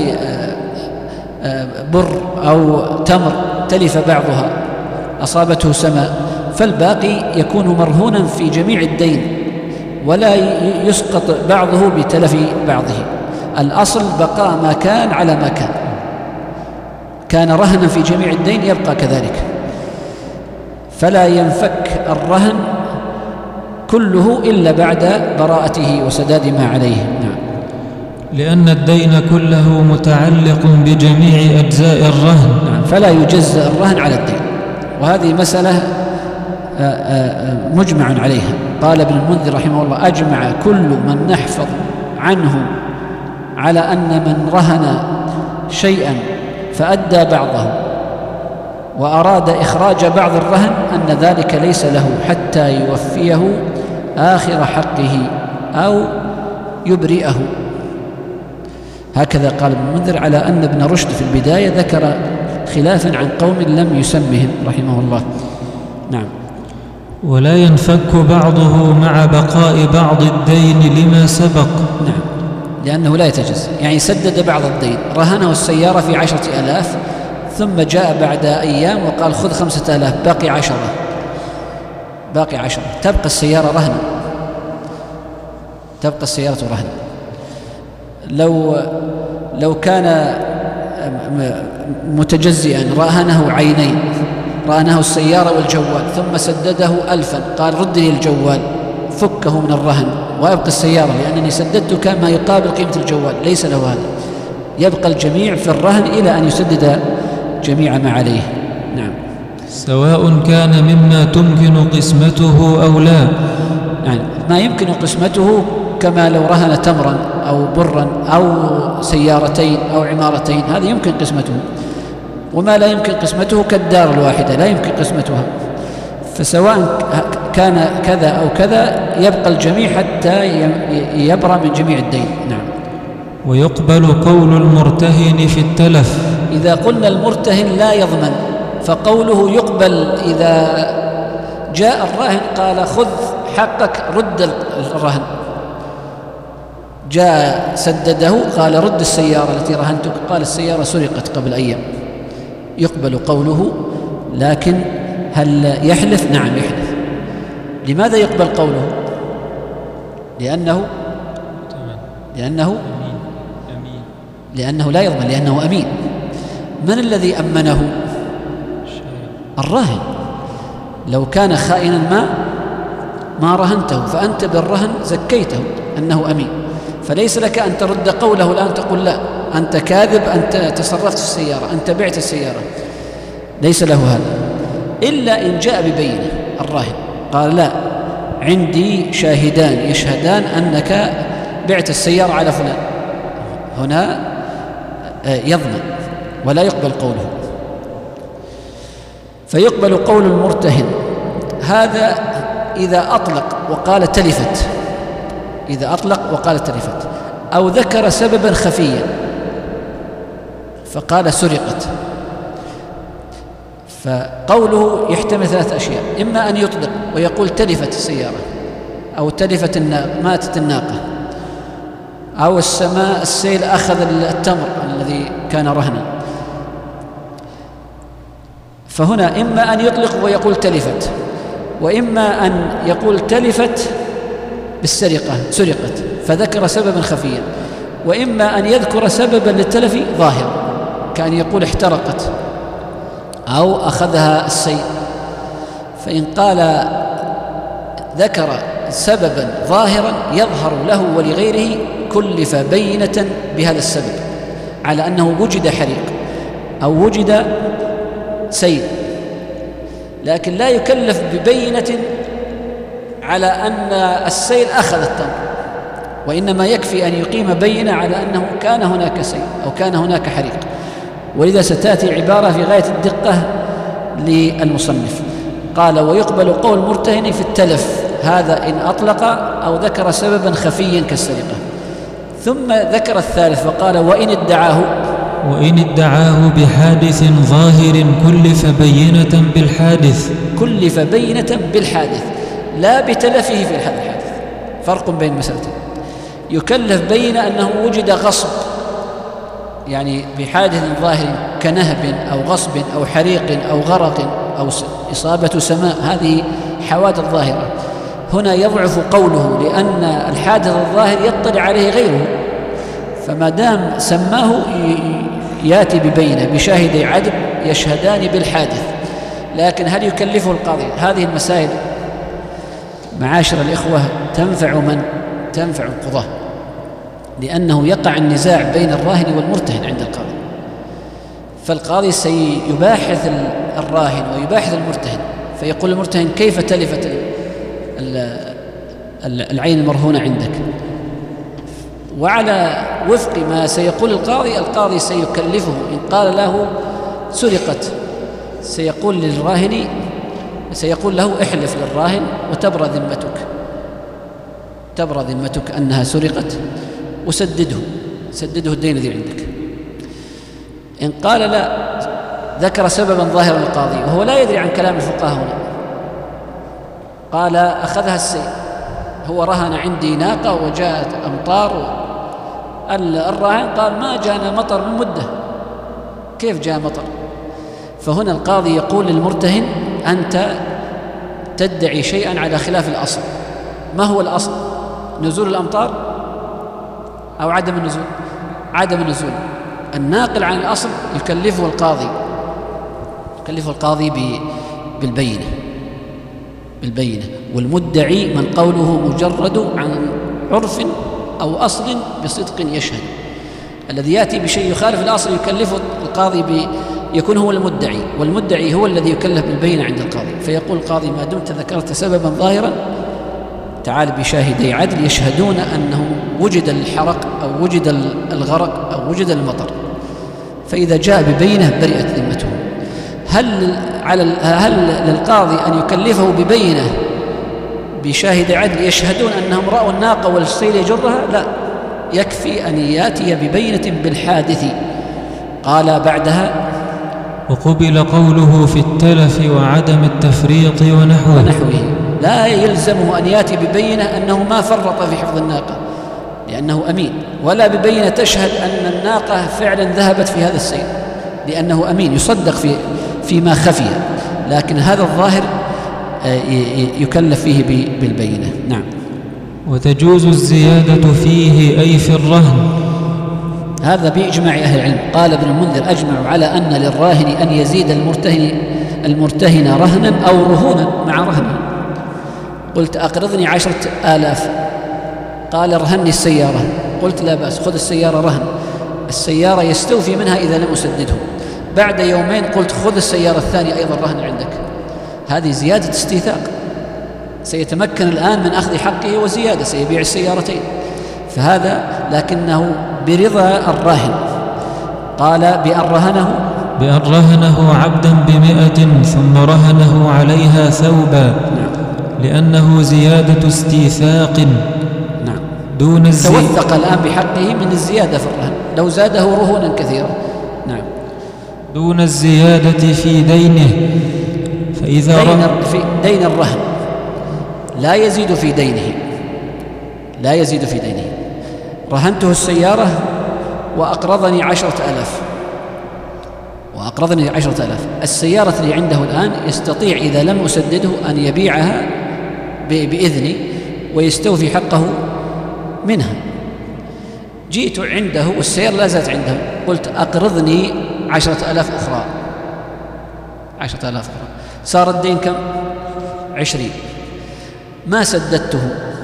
بر أو تمر تلف بعضها أصابته سماء، فالباقي يكون مرهونا في جميع الدين ولا يسقط بعضه بتلف بعضه. الأصل بقاء ما كان على ما كان رهنا في جميع الدين يبقى كذلك، فلا ينفك الرهن كله إلا بعد براءته وسداد ما عليه. نعم. لأن الدين كله متعلق بجميع أجزاء الرهن. نعم، فلا يجزأ الرهن على الدين، وهذه مسألة مجمع عليها. قال ابن المنذر رحمه الله أجمع كل من نحفظ عنه على أن من رهن شيئا فأدى بعضه وأراد إخراج بعض الرهن أن ذلك ليس له حتى يوفيه آخر حقه أو يبرئه. هكذا قال ابن المنذر، على أن ابن رشد في البداية ذكر خلافا عن قوم لم يسمهم رحمه الله. نعم. ولا ينفك بعضه مع بقاء بعض الدين لما سبق. نعم، لأنه لا يتجزأ، يعني سدد بعض الدين، رهنه السيارة في 10,000 ثم جاء بعد أيام وقال خذ 5,000 باقي 10 تبقى السيارة رهنا، تبقى السيارة رهنا. لو كان متجزئا رهنه عينين، رهنه السيارة والجوال ثم سدده 1000، قال رد لي الجوال فكه من الرهن ويبقى السيارة لأنني سددتك ما يقابل قيمة الجوال، ليس له هذا، يبقى الجميع في الرهن إلى أن يسدد جميع ما عليه. نعم. سواء كان مما تمكن قسمته أو لا. يعني ما يمكن قسمته كما لو رهن تمرا أو برا أو سيارتين أو عمارتين، هذا يمكن قسمته. وما لا يمكن قسمته كالدار الواحدة لا يمكن قسمتها. فسواء كان كذا أو كذا يبقى الجميع حتى يبرأ من جميع الدين. نعم. ويقبل قول المرتهن في التلف. إذا قلنا المرتهن لا يضمن، فقوله يقبل إذا جاء الراهن قال خذ حقك رد الرهن، جاء سدده قال رد السيارة التي رهنتك، قال السيارة سرقت قبل أيام، يقبل قوله. لكن هل يحلف؟ نعم يحلف. لماذا يقبل قوله؟ لأنه لا يضمن، لأنه أمين. من الذي أمنه؟ الراهن. لو كان خائنا ما رهنته، فأنت بالرهن زكيته أنه أمين، فليس لك أن ترد قوله الآن تقول لا أنت كاذب، أنت تصرفت في السيارة، أنت بعت السيارة، ليس له هذا إلا إن جاء ببينة. الراهن قال لا عندي شاهدان يشهدان أنك بعت السيارة على فلان، هنا يضمن ولا يقبل قوله. فيقبل قول المرتهن هذا إذا أطلق وقال تلفت، إذا أطلق وقال تلفت، أو ذكر سببا خفيا فقال سرقت. فقوله يحتمل ثلاث أشياء: إما أن يطلق ويقول تلفت السيارة، أو تلفت ماتت الناقة، أو السيل أخذ التمر الذي كان رهنا. فهنا إما أن يطلق ويقول تلفت، وإما أن يقول تلفت بالسرقة سرقت فذكر سببا خفيا، وإما أن يذكر سببا للتلف ظاهر كأن يقول احترقت أو أخذها السيل. فإن قال ذكر سببا ظاهرا يظهر له ولغيره كلف بينة بهذا السبب على أنه وجد حريق أو وجد سيل، لكن لا يكلف ببينة على أن السيل أخذ التمر، وإنما يكفي أن يقيم بينة على أنه كان هناك سيل أو كان هناك حريق. ولذا ستأتي عبارة في غاية الدقة للمصنف، قال ويقبل قول مرتهن في التلف، هذا إن أطلق أو ذكر سببا خفيا كالسرقة. ثم ذكر الثالث وقال وإن ادعاه بحادث ظاهر كلف بينة بالحادث، كلف بينة بالحادث لا بتلفه في الحادث. فرق بين مسألتين: يكلف بين أنه وجد غصب، يعني بحادث ظاهر كنهب أو غصب أو حريق أو غرق أو إصابة سماء، هذه حوادث ظاهرة. هنا يضعف قوله لأن الحادث الظاهر يطلع عليه غيره، فما دام سماه ياتي ببينة بشاهدي عدل يشهدان بالحادث. لكن هل يكلفه القاضي؟ هذه المسائل معاشر الإخوة تنفع القضاة، لأنه يقع النزاع بين الراهن والمرتهن عند القاضي، فالقاضي سيباحث الراهن ويباحث المرتهن، فيقول المرتهن كيف تلفت العين المرهونة عندك؟ وعلى وفق ما سيقول القاضي سيكلفه. إن قال له سرقت سيقول له احلف للراهن وتبرأ ذمتك أنها سرقت وسدده الدين الذي عندك. إن قال لا، ذكر سببا ظاهرا القاضي وهو لا يدري عن كلام الفقهاء هنا، قال أخذها السيل، هو رهن عندي ناقة وجاءت أمطار، الراهن قال ما جاءنا مطر من مدة، كيف جاء مطر؟ فهنا القاضي يقول للمرتهن أنت تدعي شيئا على خلاف الأصل. ما هو الأصل؟ نزول الأمطار أو عدم النزول؟ عدم النزول. الناقل عن الأصل يكلفه القاضي بالبينة، والمدعي من قوله مجرد عن عرف أو أصل بصدق يشهد. الذي يأتي بشيء يخالف الأصل يكلفه القاضي يكون هو المدعي، والمدعي هو الذي يكلف بالبينة عند القاضي. فيقول القاضي ما دمت ذكرت سببا ظاهرا تعال بشاهدي عدل يشهدون أنه وجد الحرق أو وجد الغرق أو وجد المطر، فإذا جاء ببينة برئت ذمته. هل للقاضي أن يكلفه ببينة بشاهد عدل يشهدون أنهم رأوا الناقة والسيل يجرها، لا، يكفي أن يأتي ببينة بالحادث. قال بعدها: وقبل قوله في التلف وعدم التفريط ونحوه. لا يلزمه أن يأتي ببينة أنه ما فرط في حفظ الناقة لأنه أمين، ولا ببينة تشهد أن الناقة فعلا ذهبت في هذا السيل لأنه أمين يصدق فيما خفي، لكن هذا الظاهر يكلف فيه بالبينة. نعم. وتجوز الزيادة فيه أي في الرهن. هذا بإجماع أهل العلم. قال ابن المنذر: أجمعوا على أن للراهن أن يزيد المرتهن رهنا أو رهونا مع رهنه. قلت: أقرضني 10,000. قال: رهني السيارة. قلت: لا بأس، خذ السيارة رهن، السيارة يستوفي منها إذا لم أسدده. بعد يومين قلت: خذ السيارة الثانية أيضا رهن عندك. هذه زيادة استيثاق، سيتمكن الآن من أخذ حقه وزيادة، سيبيع السيارتين، فهذا لكنه برضا الراهن. قال: بأن رهنه عبدا ب100 ثم رهنه عليها ثوبا. لأنه زيادة استيثاق. نعم. دون توثق الآن بحقه من الزيادة في الرهن، لو زاده رهونا كثيرا. نعم. دون الزيادة في دينه. فإذا في دين الرهن لا يزيد في دينه، لا يزيد في دينه. رهنته السيارة وأقرضني 10,000، السيارة اللي عنده الآن يستطيع إذا لم أسدده أن يبيعها بإذني ويستوفي حقه منها. جئت عنده والسيارة لا زالت عنده، قلت: أقرضني 10,000 أخرى. 10,000 أخرى، صار الدين كم؟ 20. ما سددته،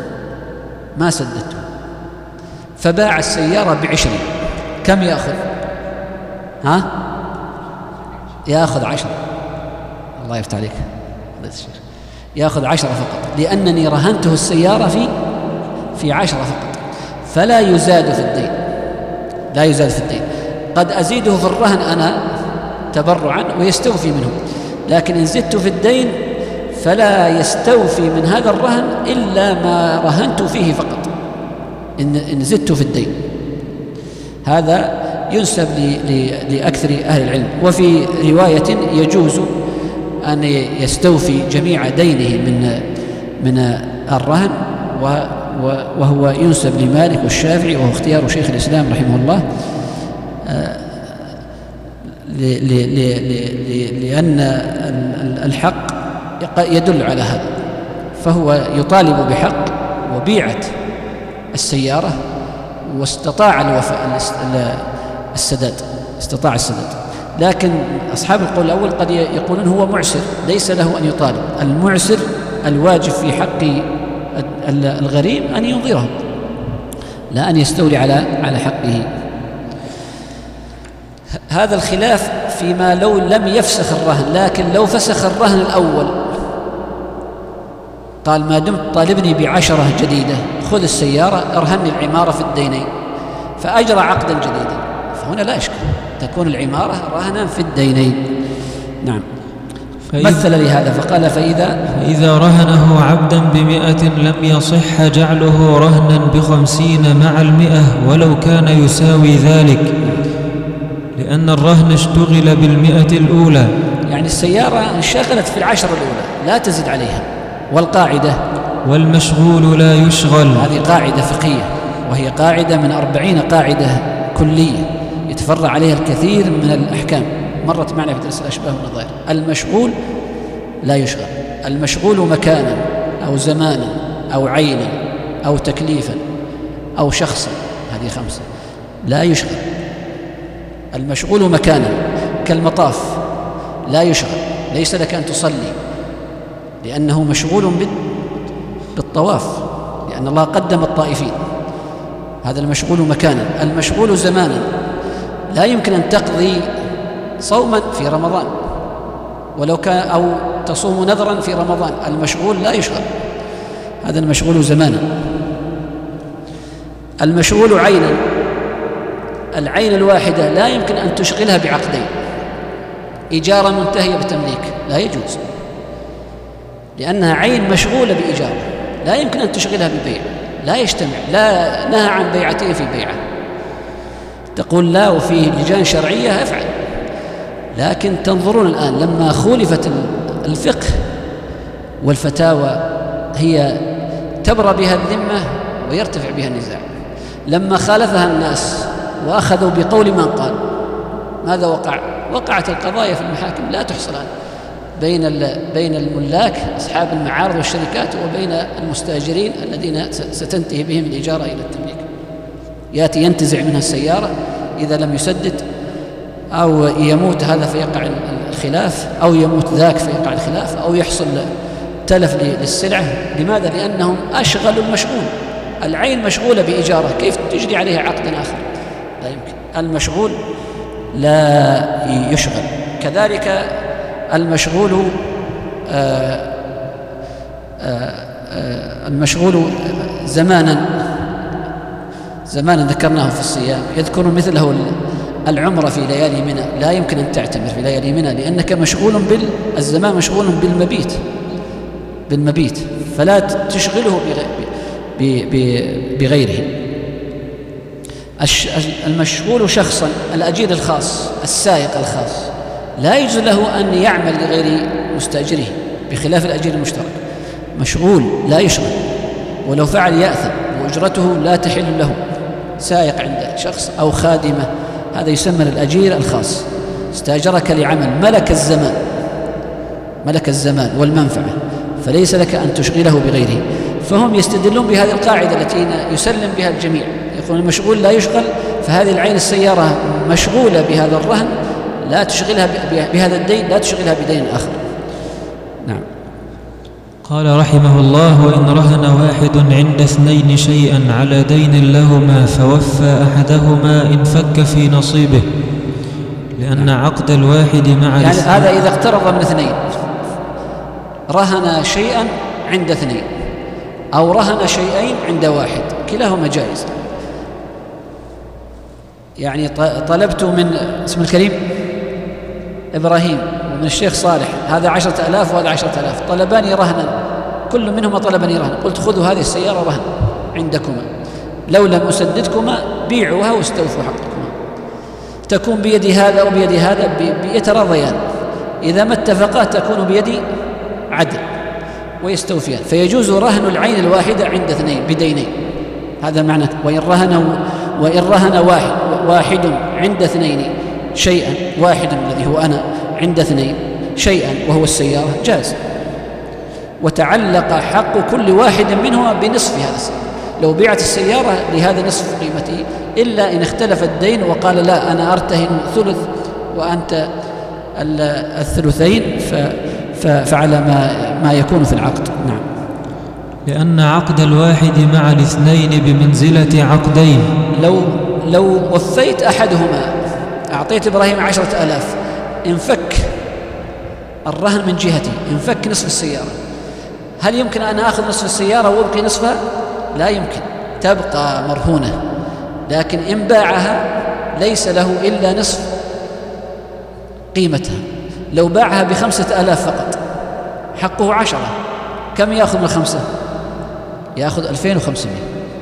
فباع السيارة ب20. كم يأخذ؟ يأخذ 10. الله يفتح عليك، يأخذ 10 فقط، لأنني رهنته السيارة في 10 فقط، فلا يزاد في الدين. قد أزيده في الرهن أنا تبرعا ويستوفي منه، لكن إن زدت في الدين فلا يستوفي من هذا الرهن إلا ما رهنت فيه فقط، إن زدت في الدين. هذا ينسب لأكثر أهل العلم. وفي رواية يجوز أن يستوفي جميع دينه من الرهن، وهو ينسب لمالك والشافعي، وهو اختيار شيخ الإسلام رحمه الله، لأن الحق يدل على هذا، فهو يطالب بحق، وبيعت السيارة واستطاع السداد. لكن أصحاب القول الأول قد يقولون هو معسر، ليس له أن يطالب. المعسر الواجب في حق الغريم أن ينظره، لا أن يستولي على حقه. هذا الخلاف فيما لو لم يفسخ الرهن، لكن لو فسخ الرهن الأول، قال: ما دمت طالبني ب10 جديدة، خذ السيارة، ارهني العمارة في الدينين، فأجرى عقدا جديدا، فهنا لا إشكال، تكون العمارة رهنا في الدينين. نعم. مثل لهذا فقال: فإذا رهنه عبدا ب100 لم يصح جعله رهنا ب50 مع 100 ولو كان يساوي ذلك، لأن الرهن اشتغل بال100 الأولى. يعني السيارة انشغلت في 10 الأولى، لا تزد عليها. والقاعدة: والمشغول لا يشغل. هذه قاعدة فقهية، وهي قاعدة من 40 قاعدة كلية يتفرع عليها الكثير من الأحكام، مرت معنا في درس الأشباه والنظائر. المشغول لا يشغل. المشغول مكانا أو زمانا أو عينا أو تكليفا أو شخصا، هذه 5 لا يشغل. المشغول مكانا كالمطاف لا يشغل، ليس لك أن تصلي لأنه مشغول بالطواف، لأن الله قدم الطائفين. هذا المشغول مكانا. المشغول زمانا، لا يمكن أن تقضي صوما في رمضان ولو كان، أو تصوم نذرا في رمضان. المشغول لا يشغل، هذا المشغول زمانا. المشغول عينا، العين الواحدة لا يمكن أن تشغلها بعقدين. إجارة منتهية بتمليك لا يجوز، لأنها عين مشغولة بإجارة، لا يمكن أن تشغلها ببيع، لا يجتمع، لا نهى عن بيعتين في بيعة، تقول لا وفيه لجان شرعية افعل. لكن تنظرون الآن لما خولفت الفقه والفتاوى هي تبرى بها الذمة ويرتفع بها النزاع، لما خالفها الناس وأخذوا بقول من قال ماذا وقع؟ وقعت القضايا في المحاكم لا تحصى الآن بين الملاك أصحاب المعارض والشركات وبين المستأجرين الذين ستنتهي بهم الإجارة إلى التمليك. يأتي ينتزع منها السيارة إذا لم يسدد، أو يموت هذا فيقع الخلاف، أو يموت ذاك فيقع الخلاف، أو يحصل تلف للسلعة. لماذا؟ لأنهم أشغلوا المشغول. العين مشغولة بإجارة، كيف تجري عليها عقدا آخر؟ لا يمكن. المشغول لا يشغل. كذلك المشغول زمانا ذكرناه في الصيام، يذكر مثله العمرة في ليالي منى، لا يمكن أن تعتمر في ليالي منى لأنك مشغول الزمان مشغول بالمبيت، فلا تشغله بغيره. المشغول شخصا، الأجير الخاص، السائق الخاص، لا يجوز له أن يعمل لغير مستأجره بخلاف الأجير المشترك. مشغول لا يشغل، ولو فعل يأثم وأجرته لا تحل له. سائق عند شخص أو خادمة، هذا يسمى الأجير الخاص، استأجرك لعمل، ملك الزمان والمنفعة، فليس لك أن تشغله بغيره. فهم يستدلون بهذه القاعدة التي يسلم بها الجميع، يقول المشغول لا يشغل، فهذه العين السيارة مشغولة بهذا الرهن، لا تشغلها بهذا الدين، لا تشغلها بدين آخر. نعم. قال رحمه الله: وإن رهن واحد عند اثنين شيئا على دين لهما فوفى أحدهما انفك في نصيبه، لأن عقد الواحد مع يعني هذا إذا اقترض من اثنين، رهن شيئا عند اثنين أو رهن شيئين عند واحد، كلاهما جائز. يعني طلبت من اسم الكريم إبراهيم ومن الشيخ صالح، هذا 10,000 وهذا 10,000، طلباني رهنا، كل منهما طلبني رهنا، قلت خذوا هذه السيارة رهن عندكما، لو لم أسددكما بيعوها واستوفوا حقكما. تكون بيد هذا وبيد هذا يتراضيان، إذا ما اتفقا تكون بيد عدل ويستوفيان، فيجوز رهن العين الواحدة عند اثنين بدينين. هذا معنى وإن رهن واحد عند اثنين شيئا، واحد الذي هو أنا عند اثنين شيئا وهو السيارة، جاز، وتعلق حق كل واحد منهما بنصف هذا السيارة. لو بيعت السيارة لهذا نصف قيمته، إلا إن اختلف الدين وقال لا أنا أرتهن ثلث وأنت الثلثين، فعلى ما يكون في العقد. نعم. لأن عقد الواحد مع الاثنين بمنزلة عقدين. لو وفيت أحدهما، أعطيت إبراهيم 10,000، انفك الرهن من جهتي، انفك نصف السيارة، هل يمكن أن أخذ نصف السيارة وأبقي نصفها؟ لا يمكن، تبقى مرهونة. لكن إن باعها ليس له إلا نصف قيمتها. لو باعها ب5,000 فقط حقه 10، كم يأخذ من 5؟ يأخذ 2,500،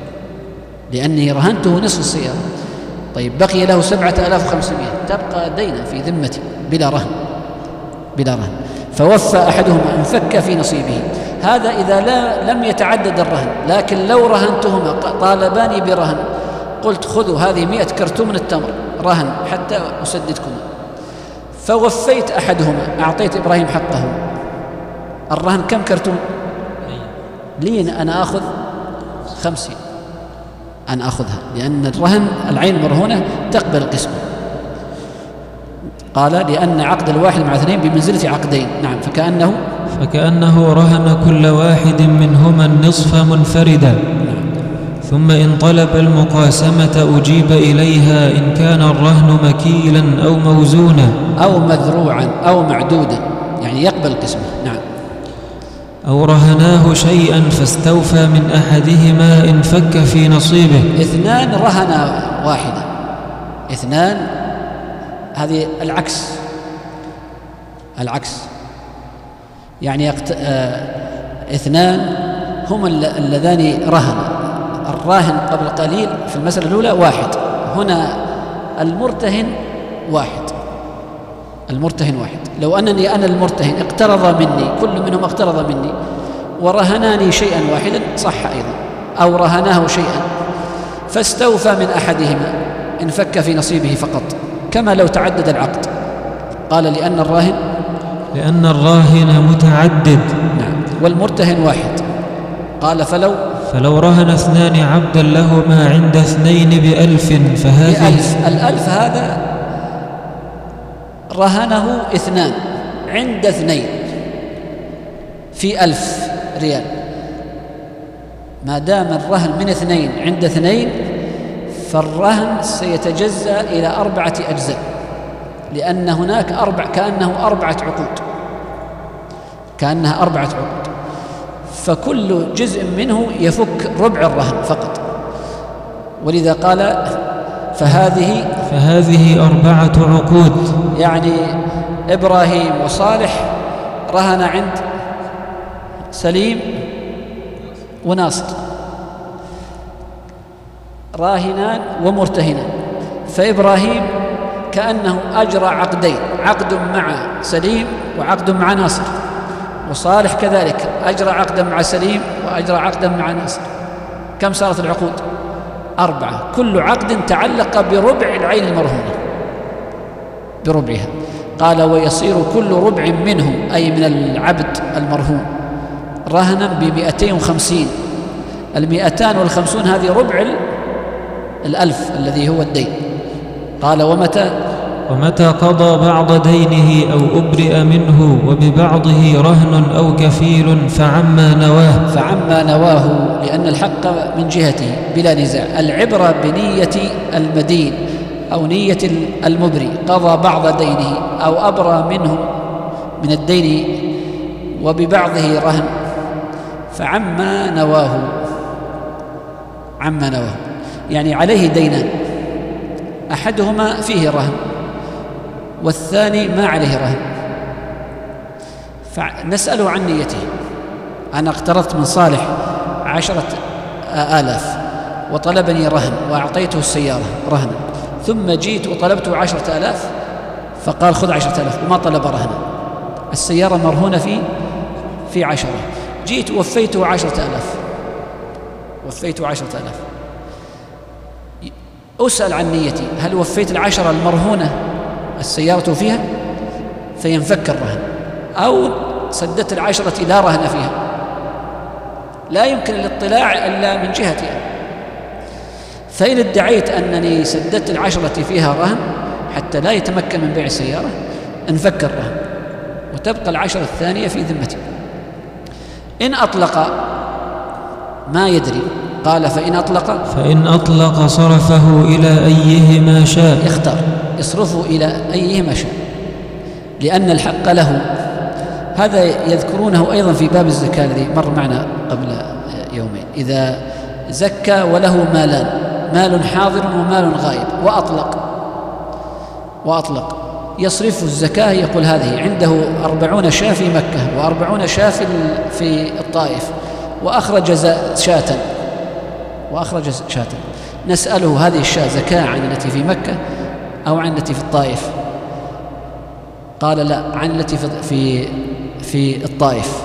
لأني رهنته نصف السيارة. طيب بقي له 7,500، تبقى دينا في ذمتي بلا رهن. فوفى أحدهما انفك في نصيبه. هذا إذا لم يتعدد الرهن. لكن لو رهنتهما طالباني برهن، قلت خذوا هذه 100 كرتون من التمر رهن حتى أسددكما، فوفيت أحدهما، أعطيت إبراهيم حقه، الرهن كم كرتون؟ لي أنا أخذ 50، أن أخذها، لأن الرهن العين مرهونة تقبل القسمة. قال لأن عقد الواحد مع اثنين بمنزلة عقدين. نعم. فكأنه رهن كل واحد منهما النصف منفردا. ثم إن طلب المقاسمة أجيب إليها إن كان الرهن مكيلا أو موزونا أو مذروعا أو معدودا، يعني يقبل القسمة. نعم. أو رهناه شيئا فاستوفى من أحدهما انفك في نصيبه. 2 رهنا واحدا، 2 هذه العكس، يعني 2 هما اللذان رهن. الراهن قبل قليل في المسألة الأولى واحد، هنا المرتهن واحد. المرتهن واحد. لو أنني أنا المرتهن اقترض مني، كل منهم اقترض مني ورهناني شيئا واحدا صح أيضا، أو رهناه شيئا فاستوفى من أحدهما انفك في نصيبه فقط، كما لو تعدد العقد. قال لأن الراهن متعدد. نعم. والمرتهن واحد. قال فلو رهن 2 عبدا لهما عند 2 ب1000 فهذه ال1000 هذا رهنه 2 عند 2 في 1000 ريال. ما دام الرهن من 2 عند 2 فالرهن سيتجزأ إلى 4 أجزاء، لأن هناك كأنها 4 عقود، فكل جزء منه يفك ربع الرهن فقط. ولذا قال فهذه 4 عقود. يعني إبراهيم وصالح رهن عند سليم وناصر، راهنان ومرتهنان، فإبراهيم كأنه أجرى عقدين، عقد مع سليم وعقد مع ناصر، وصالح كذلك أجرى عقدا مع سليم وأجرى عقدا مع ناصر. كم صارت العقود؟ 4. كل عقد تعلق بربع العين المرهونة، بربعها. قال ويصير كل ربع منه، أي من العبد المرهون، رهنا ب250. 250 هذه ربع 1000 الذي هو الدين. قال ومتى قضى بعض دينه أو أبرئ منه وببعضه رهن أو كفيل فعما نواه، لأن الحق من جهته بلا نزاع. العبرة بنية المدين أو نية المبري. قضى بعض دينه أو أبرى منه من الدين وببعضه رهن فعما نواه، يعني عليه دينان، أحدهما فيه رهن والثاني ما عليه رهن، فنسأله عن نيته. أنا اقترضت من صالح 10,000 وطلبني رهن وأعطيته السيارة رهنا، ثم جيت وطلبته 10,000 فقال خذ 10,000 وما طلب رهنا، السيارة مرهونة في 10. جيت وفيته 10,000، أسأل عن نيتي، هل وفيت 10 المرهونة السيارة فيها فينفك الرهن، أو سددت 10 لا رهن فيها؟ لا يمكن الاطلاع إلا من جهتي. فإن ادعيت أنني سددت 10 فيها رهن حتى لا يتمكن من بيع السيارة انفك الرهن وتبقى 10 الثانية في ذمتي. إن أطلق ما يدري. قال فإن أطلق صرفه إلى أيهما شاء. يختار يصرفه إلى أيهما شاء، لأن الحق له. هذا يذكرونه أيضا في باب الزكاة الذي مر معنا قبل يومين. إذا زكى وله مالان، مال حاضر ومال غائب، وأطلق يصرف الزكاة. يقول هذه عنده 40 شاة في مكة و40 شاة في الطائف، وأخرج شاة. نسأله هذه الشاة زكاة عن التي في مكة أو عن التي في الطائف؟ قال لا، عن التي في الطائف.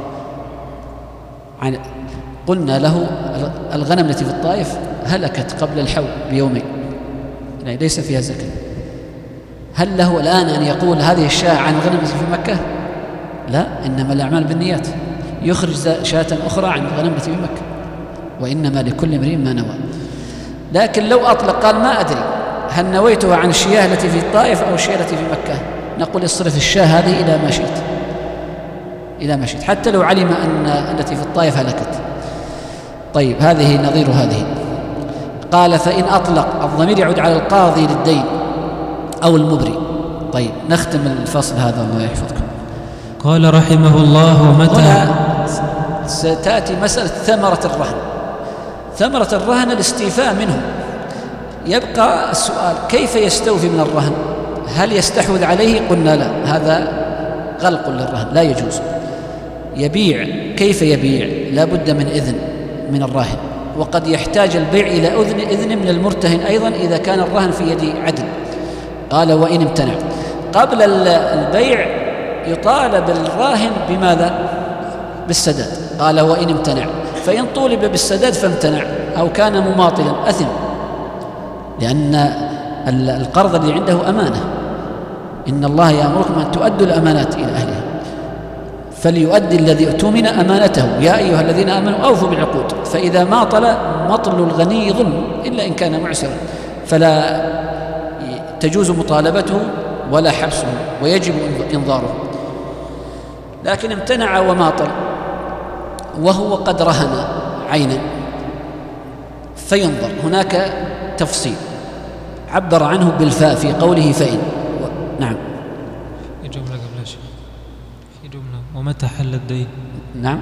قلنا له الغنم التي في الطائف هلكت قبل الحول بيومين، يعني ليس فيها زكاة. هل له الآن أن يقول هذه الشاة عن الغنم التي في مكة؟ لا، إنما الأعمال بالنيات. يخرج شاة أخرى عن الغنم التي في مكة، وإنما لكل امرئ ما نوى. لكن لو أطلق قال ما أدري هل نويتها عن الشياه التي في الطائف أو الشياه التي في مكة، نقول اصرف الشاة هذه إلى ما شئت حتى لو علم أن التي في الطائف هلكت. طيب، هذه نظير هذه. قال فإن أطلق، الضمير يعود على القاضي للدين أو المبري. طيب، نختم الفصل هذا الله يحفظكم. قال رحمه الله هنا ستأتي مسألة ثمرة الرهن الاستيفاء منه. يبقى السؤال كيف يستوفي من الرهن؟ هل يستحوذ عليه؟ قلنا لا، هذا غلق للرهن لا يجوز. يبيع كيف يبيع؟ لا بد من إذن من الراهن، وقد يحتاج البيع إلى إذن من المرتهن أيضا إذا كان الرهن في يد عدل. قال وإن امتنع. قبل البيع يطالب الراهن بماذا؟ بالسداد. قال وإن امتنع، فإن طولب بالسداد فامتنع أو كان مماطلا أثم، لأن القرض اللي عنده أمانة، إن الله يأمركم أن تؤدوا الأمانات إلى أهلها، فليؤدي الذي اؤتمن أمانته يا أيها الذين آمنوا أوفوا بالعقود، فإذا ماطل مطل الغني ظلم إلا إن كان معسرا، فلا تجوز مطالبته ولا حبسه ويجب إنظاره. لكن امتنع وماطل وهو قد رهن عينا فينظر. هناك تفصيل عبر عنه بالفاء في قوله فإن. نعم. في جملة قبل شيء، في جملة ومتى حل الدين. نعم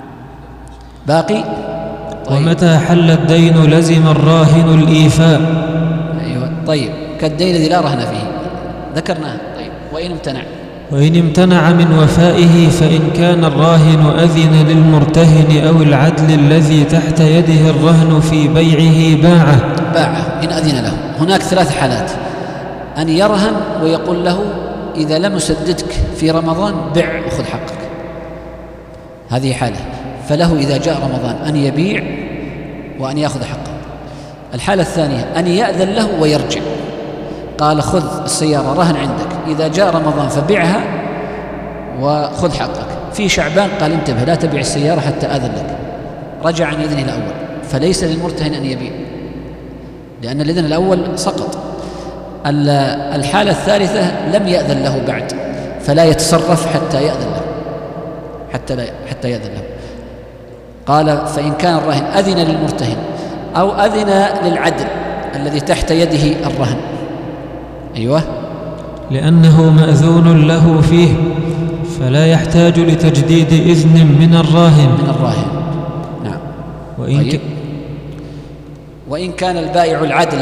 باقي. طيب. ومتى حل الدين لزم الراهن الإيفاء. أيوة. طيب كالدين الذي لا رهن فيه ذكرناه. طيب وإن امتنع من وفائه فإن كان الراهن أذن للمرتهن أو العدل الذي تحت يده الرهن في بيعه باعه إن أذن له. هناك 3 حالات: أن يرهن ويقول له إذا لم أسددك في رمضان بع وخذ حقك، هذه حالة، فله إذا جاء رمضان أن يبيع وأن يأخذ حقه. الحالة الثانية أن يأذن له ويرجع، قال خذ السيارة رهن عندك، إذا جاء رمضان فبيعها وخذ حقك. في شعبان قال انتبه لا تبيع السيارة حتى آذن لك، رجع عن إذنه الأول، فليس للمرتهن أن يبيع لأن الإذن الأول سقط. الحالة الثالثة لم يأذن له بعد، فلا يتصرف حتى يأذن له، حتى يأذن له. قال فإن كان الراهن أذن للمرتهن أو أذن للعدل الذي تحت يده الرهن. أيوة. لأنه مأذون له فيه فلا يحتاج لتجديد إذن من الراهن. نعم. وإن كان البائع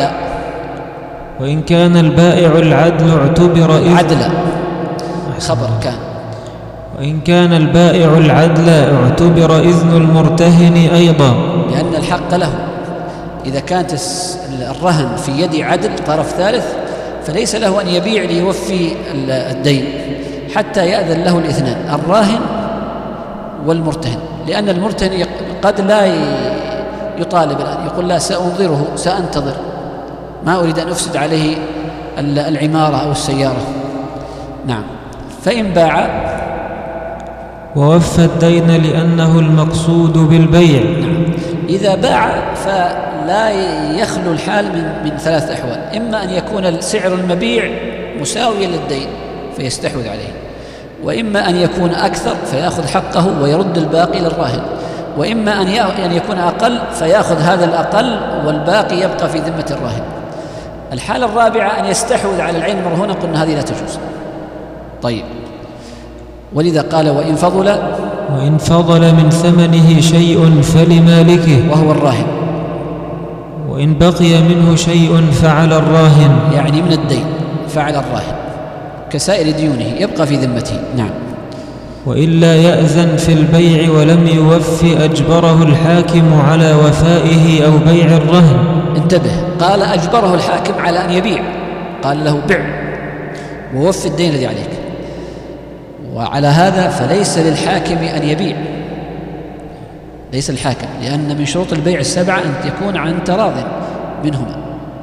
العدل اعتبر إذن خبر كان. وإن كان البائع العدل اعتبر إذن المرتهن أيضا، لأن الحق له. إذا كانت الرهن في يد عدل طرف ثالث فليس له أن يبيع ليوفي الدين حتى يأذن له الاثنان، الراهن والمرتهن، لأن المرتهن قد لا يطالب الآن، يقول لا سأنظره، سأنتظر، ما أريد أن أفسد عليه العمارة أو السيارة. نعم. فإن باع ووفى الدين لأنه المقصود بالبيع. نعم. إذا باع فلا يخلو الحال من 3 أحوال: إما أن يكون سعر المبيع مساويا للدين فيستحوذ عليه، وإما أن يكون أكثر فيأخذ حقه ويرد الباقي للراهن، وإما أن يكون أقل فيأخذ هذا الأقل والباقي يبقى في ذمة الراهن. الحالة الرابعة أن يستحوذ على العين المرهونة، قلنا هذه لا تجوز. طيب، ولذا قال وإن فضل من ثمنه شيء فلمالكه وهو الراهن، وإن بقي منه شيء فعلى الراهن، يعني من الدين فعلى الراهن كسائر ديونه يبقى في ذمته. نعم. وإلا يأذن في البيع ولم يوف أجبره الحاكم على وفائه أو بيع الرهن. انتبه، قال أجبره الحاكم على أن يبيع، قال له بع ووفي الدين الذي عليك، وعلى هذا فليس للحاكم أن يبيع، ليس الحاكم، لأن من شروط البيع 7 أن يكون عن تراض منهما،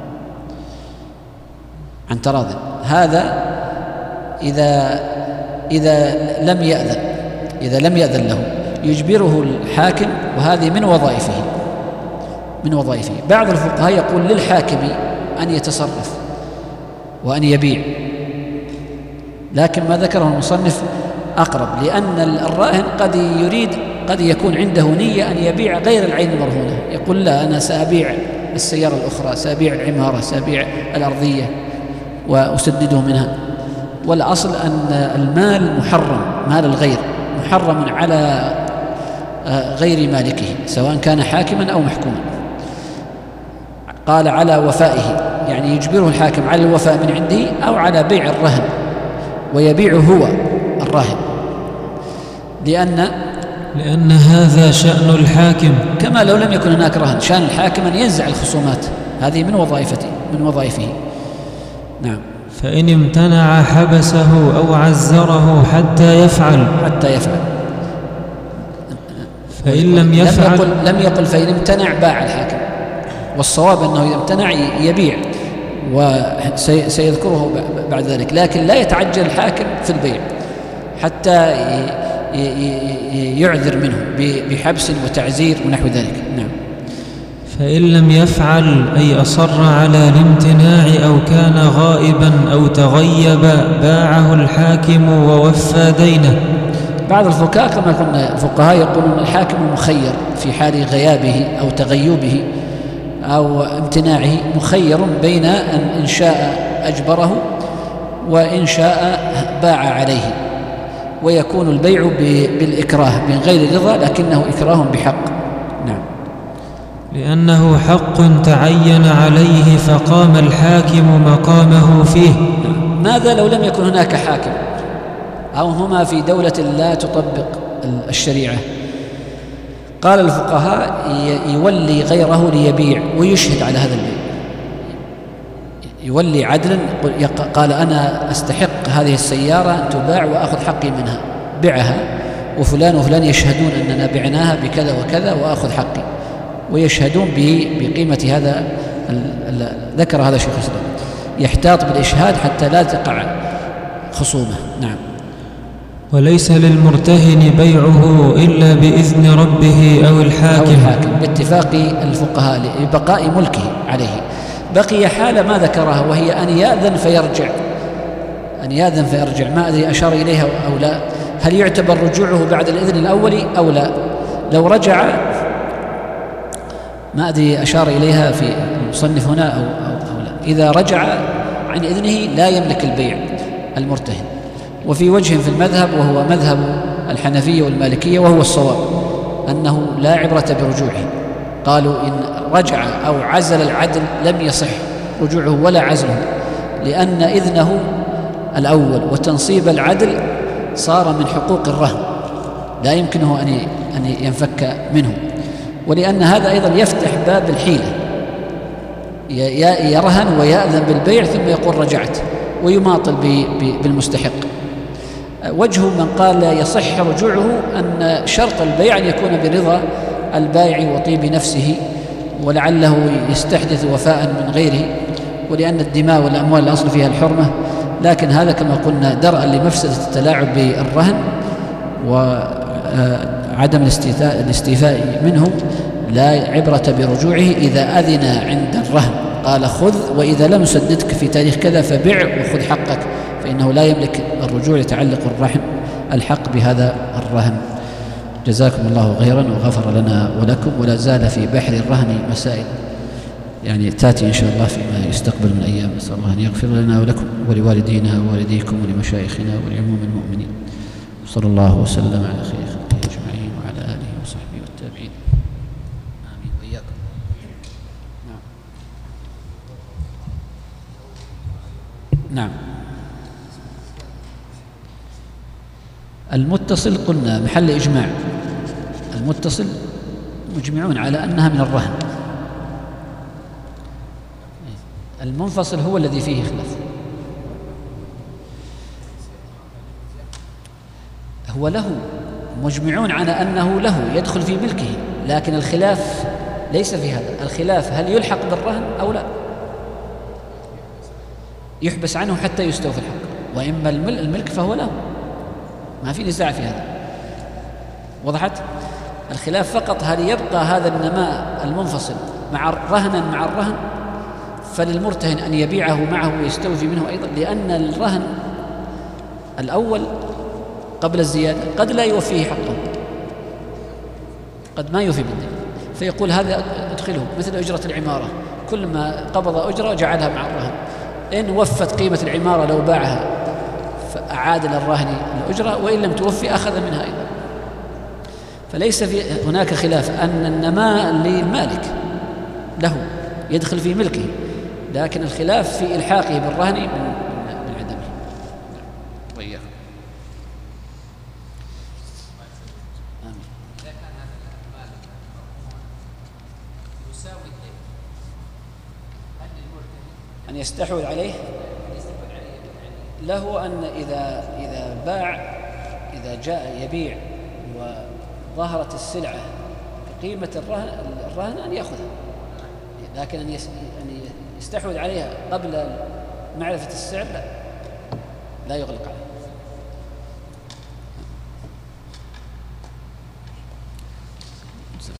عن تراض. هذا إذا لم يأذن له يجبره الحاكم، وهذه من وظائفه. بعض الفقهاء يقول للحاكم أن يتصرف وأن يبيع، لكن ما ذكره المصنف أقرب، لأن الراهن قد يكون عنده نية أن يبيع غير العين المرهونة، يقول لا أنا سأبيع السيارة الأخرى، سأبيع العمارة، سأبيع الأرضية وأسدده منها. والأصل أن المال محرم، مال الغير محرم على غير مالكه سواء كان حاكما أو محكوما. قال على وفائه، يعني يجبره الحاكم على الوفاء من عنده أو على بيع الرهن، ويبيع هو الراهن، لأن لأن هذا شأن الحاكم، كما لو لم يكن هناك رهن، شأن الحاكم أن ينزع الخصومات، هذه من وظائفه. نعم. فإن امتنع حبسه أو عزره حتى يفعل. فإن لم يفعل لم يقل فإن امتنع باع الحاكم، والصواب أنه إذا امتنع يبيع، وسيذكره بعد ذلك، لكن لا يتعجل الحاكم في البيع حتى يعذر منه بحبس وتعزير ونحو ذلك. نعم. فإن لم يفعل أي أصر على الامتناع أو كان غائبا أو تغيب باعه الحاكم ووفى دينه. بعض الفقهاء كما قلنا الفقهاء يقولون الحاكم مخير في حال غيابه أو تغيبه أو امتناعه، مخير بين إن شاء أجبره وإن شاء باع عليه، ويكون البيع بالإكراه من غير رضا، لكنه إكراه بحق. نعم. لأنه حق تعين عليه فقام الحاكم مقامه فيه. ماذا لو لم يكن هناك حاكم أو هما في دولة لا تطبق الشريعة؟ قال الفقهاء يولي غيره ليبيع ويشهد على هذا البيع، يولي عدلا، قال أنا أستحق هذه السيارة أن تباع وأخذ حقي منها، بعها، وفلان وفلان يشهدون أننا بعناها بكذا وكذا وأخذ حقي، ويشهدون بقيمة هذا. ذكر هذا الشيخ الإسلام، يحتاط بالإشهاد حتى لا تقع خصومة. نعم. وليس للمرتهن بيعه إلا بإذن ربه أو الحاكم باتفاق الفقهاء لبقاء ملكه عليه. بقي حالة ما ذكرها، وهي أن يأذن فيرجع. ما أدري أشار إليها أو لا، هل يعتبر رجوعه بعد الإذن الأول أو لا؟ لو رجع، ما أدري أشار إليها في المصنف هنا أو لا. إذا رجع عن إذنه لا يملك البيع المرتهن. وفي وجه في المذهب، وهو مذهب الحنفية والمالكية، وهو الصواب، أنه لا عبرة برجوعه. قالوا إن رجع أو عزل العدل لم يصح رجوعه ولا عزله، لأن إذنه الأول وتنصيب العدل صار من حقوق الرهن، لا يمكنه أن ينفك منه، ولأن هذا أيضا يفتح باب الحيلة، يرهن ويأذن بالبيع ثم يقول رجعت ويماطل بالمستحق. وجه من قال يصح رجوعه أن شرط البيع أن يكون برضا البائع وطيب نفسه، ولعله يستحدث وفاء من غيره، ولأن الدماء والأموال الأصل فيها الحرمة. لكن هذا كما قلنا درءا لمفسدة التلاعب بالرهن وعدم الاستيفاء منه، لا عبرة برجوعه إذا أذن عند الرهن قال خذ، وإذا لم يسددك في تاريخ كذا فبع وخذ حقك، فإنه لا يملك الرجوع، يتعلق الحق بهذا الرهن. جزاكم الله خيرا وغفر لنا ولكم. ولا زال في بحر الرهن مسائل يعني تأتي إن شاء الله فيما يستقبل من أيام، نسأل الله أن يغفر لنا ولكم ولوالدينا ووالديكم ولمشايخنا ولعموم المؤمنين. صلى الله وسلم على خير خلقه أجمعين وعلى آله وصحبه والتابعين. آمين وإياكم. نعم. المتصل قلنا محل إجماع، المتصل مجمعون على أنها من الرهن. المنفصل هو الذي فيه خلاف، هو له، مجمعون على أنه له يدخل في ملكه، لكن الخلاف ليس في هذا. الخلاف هل يلحق بالرهن أو لا، يحبس عنه حتى يستوفي الحق، وإما الملك فهو له، ما في نزاع في هذا. وضحت؟ الخلاف فقط هل يبقى هذا النماء المنفصل رهنا مع الرهن، فللمرتهن أن يبيعه معه ويستوفي منه أيضا، لأن الرهن الأول قبل الزيادة قد لا يوفيه حقه، قد ما يوفي بالدين، فيقول هذا أدخله مثل أجرة العمارة، كل ما قبض أجرة جعلها مع الرهن، إن وفت قيمة العمارة لو باعها فأعاد للراهن الأجرة، وإن لم توفي أخذ منها أيضا. فليس هناك خلاف أن النماء للمالك له يدخل في ملكه، لكن الخلاف في إلحاقه بالرهن من عدمه. طيب. آمين. يستحوذ عليه له أن إذا باع، إذا جاء يبيع وظهرت السلعة بقيمة الرهن أن يأخذها، لكن أن يستحوذ عليها قبل معرفة السعر لا يغلق عليه.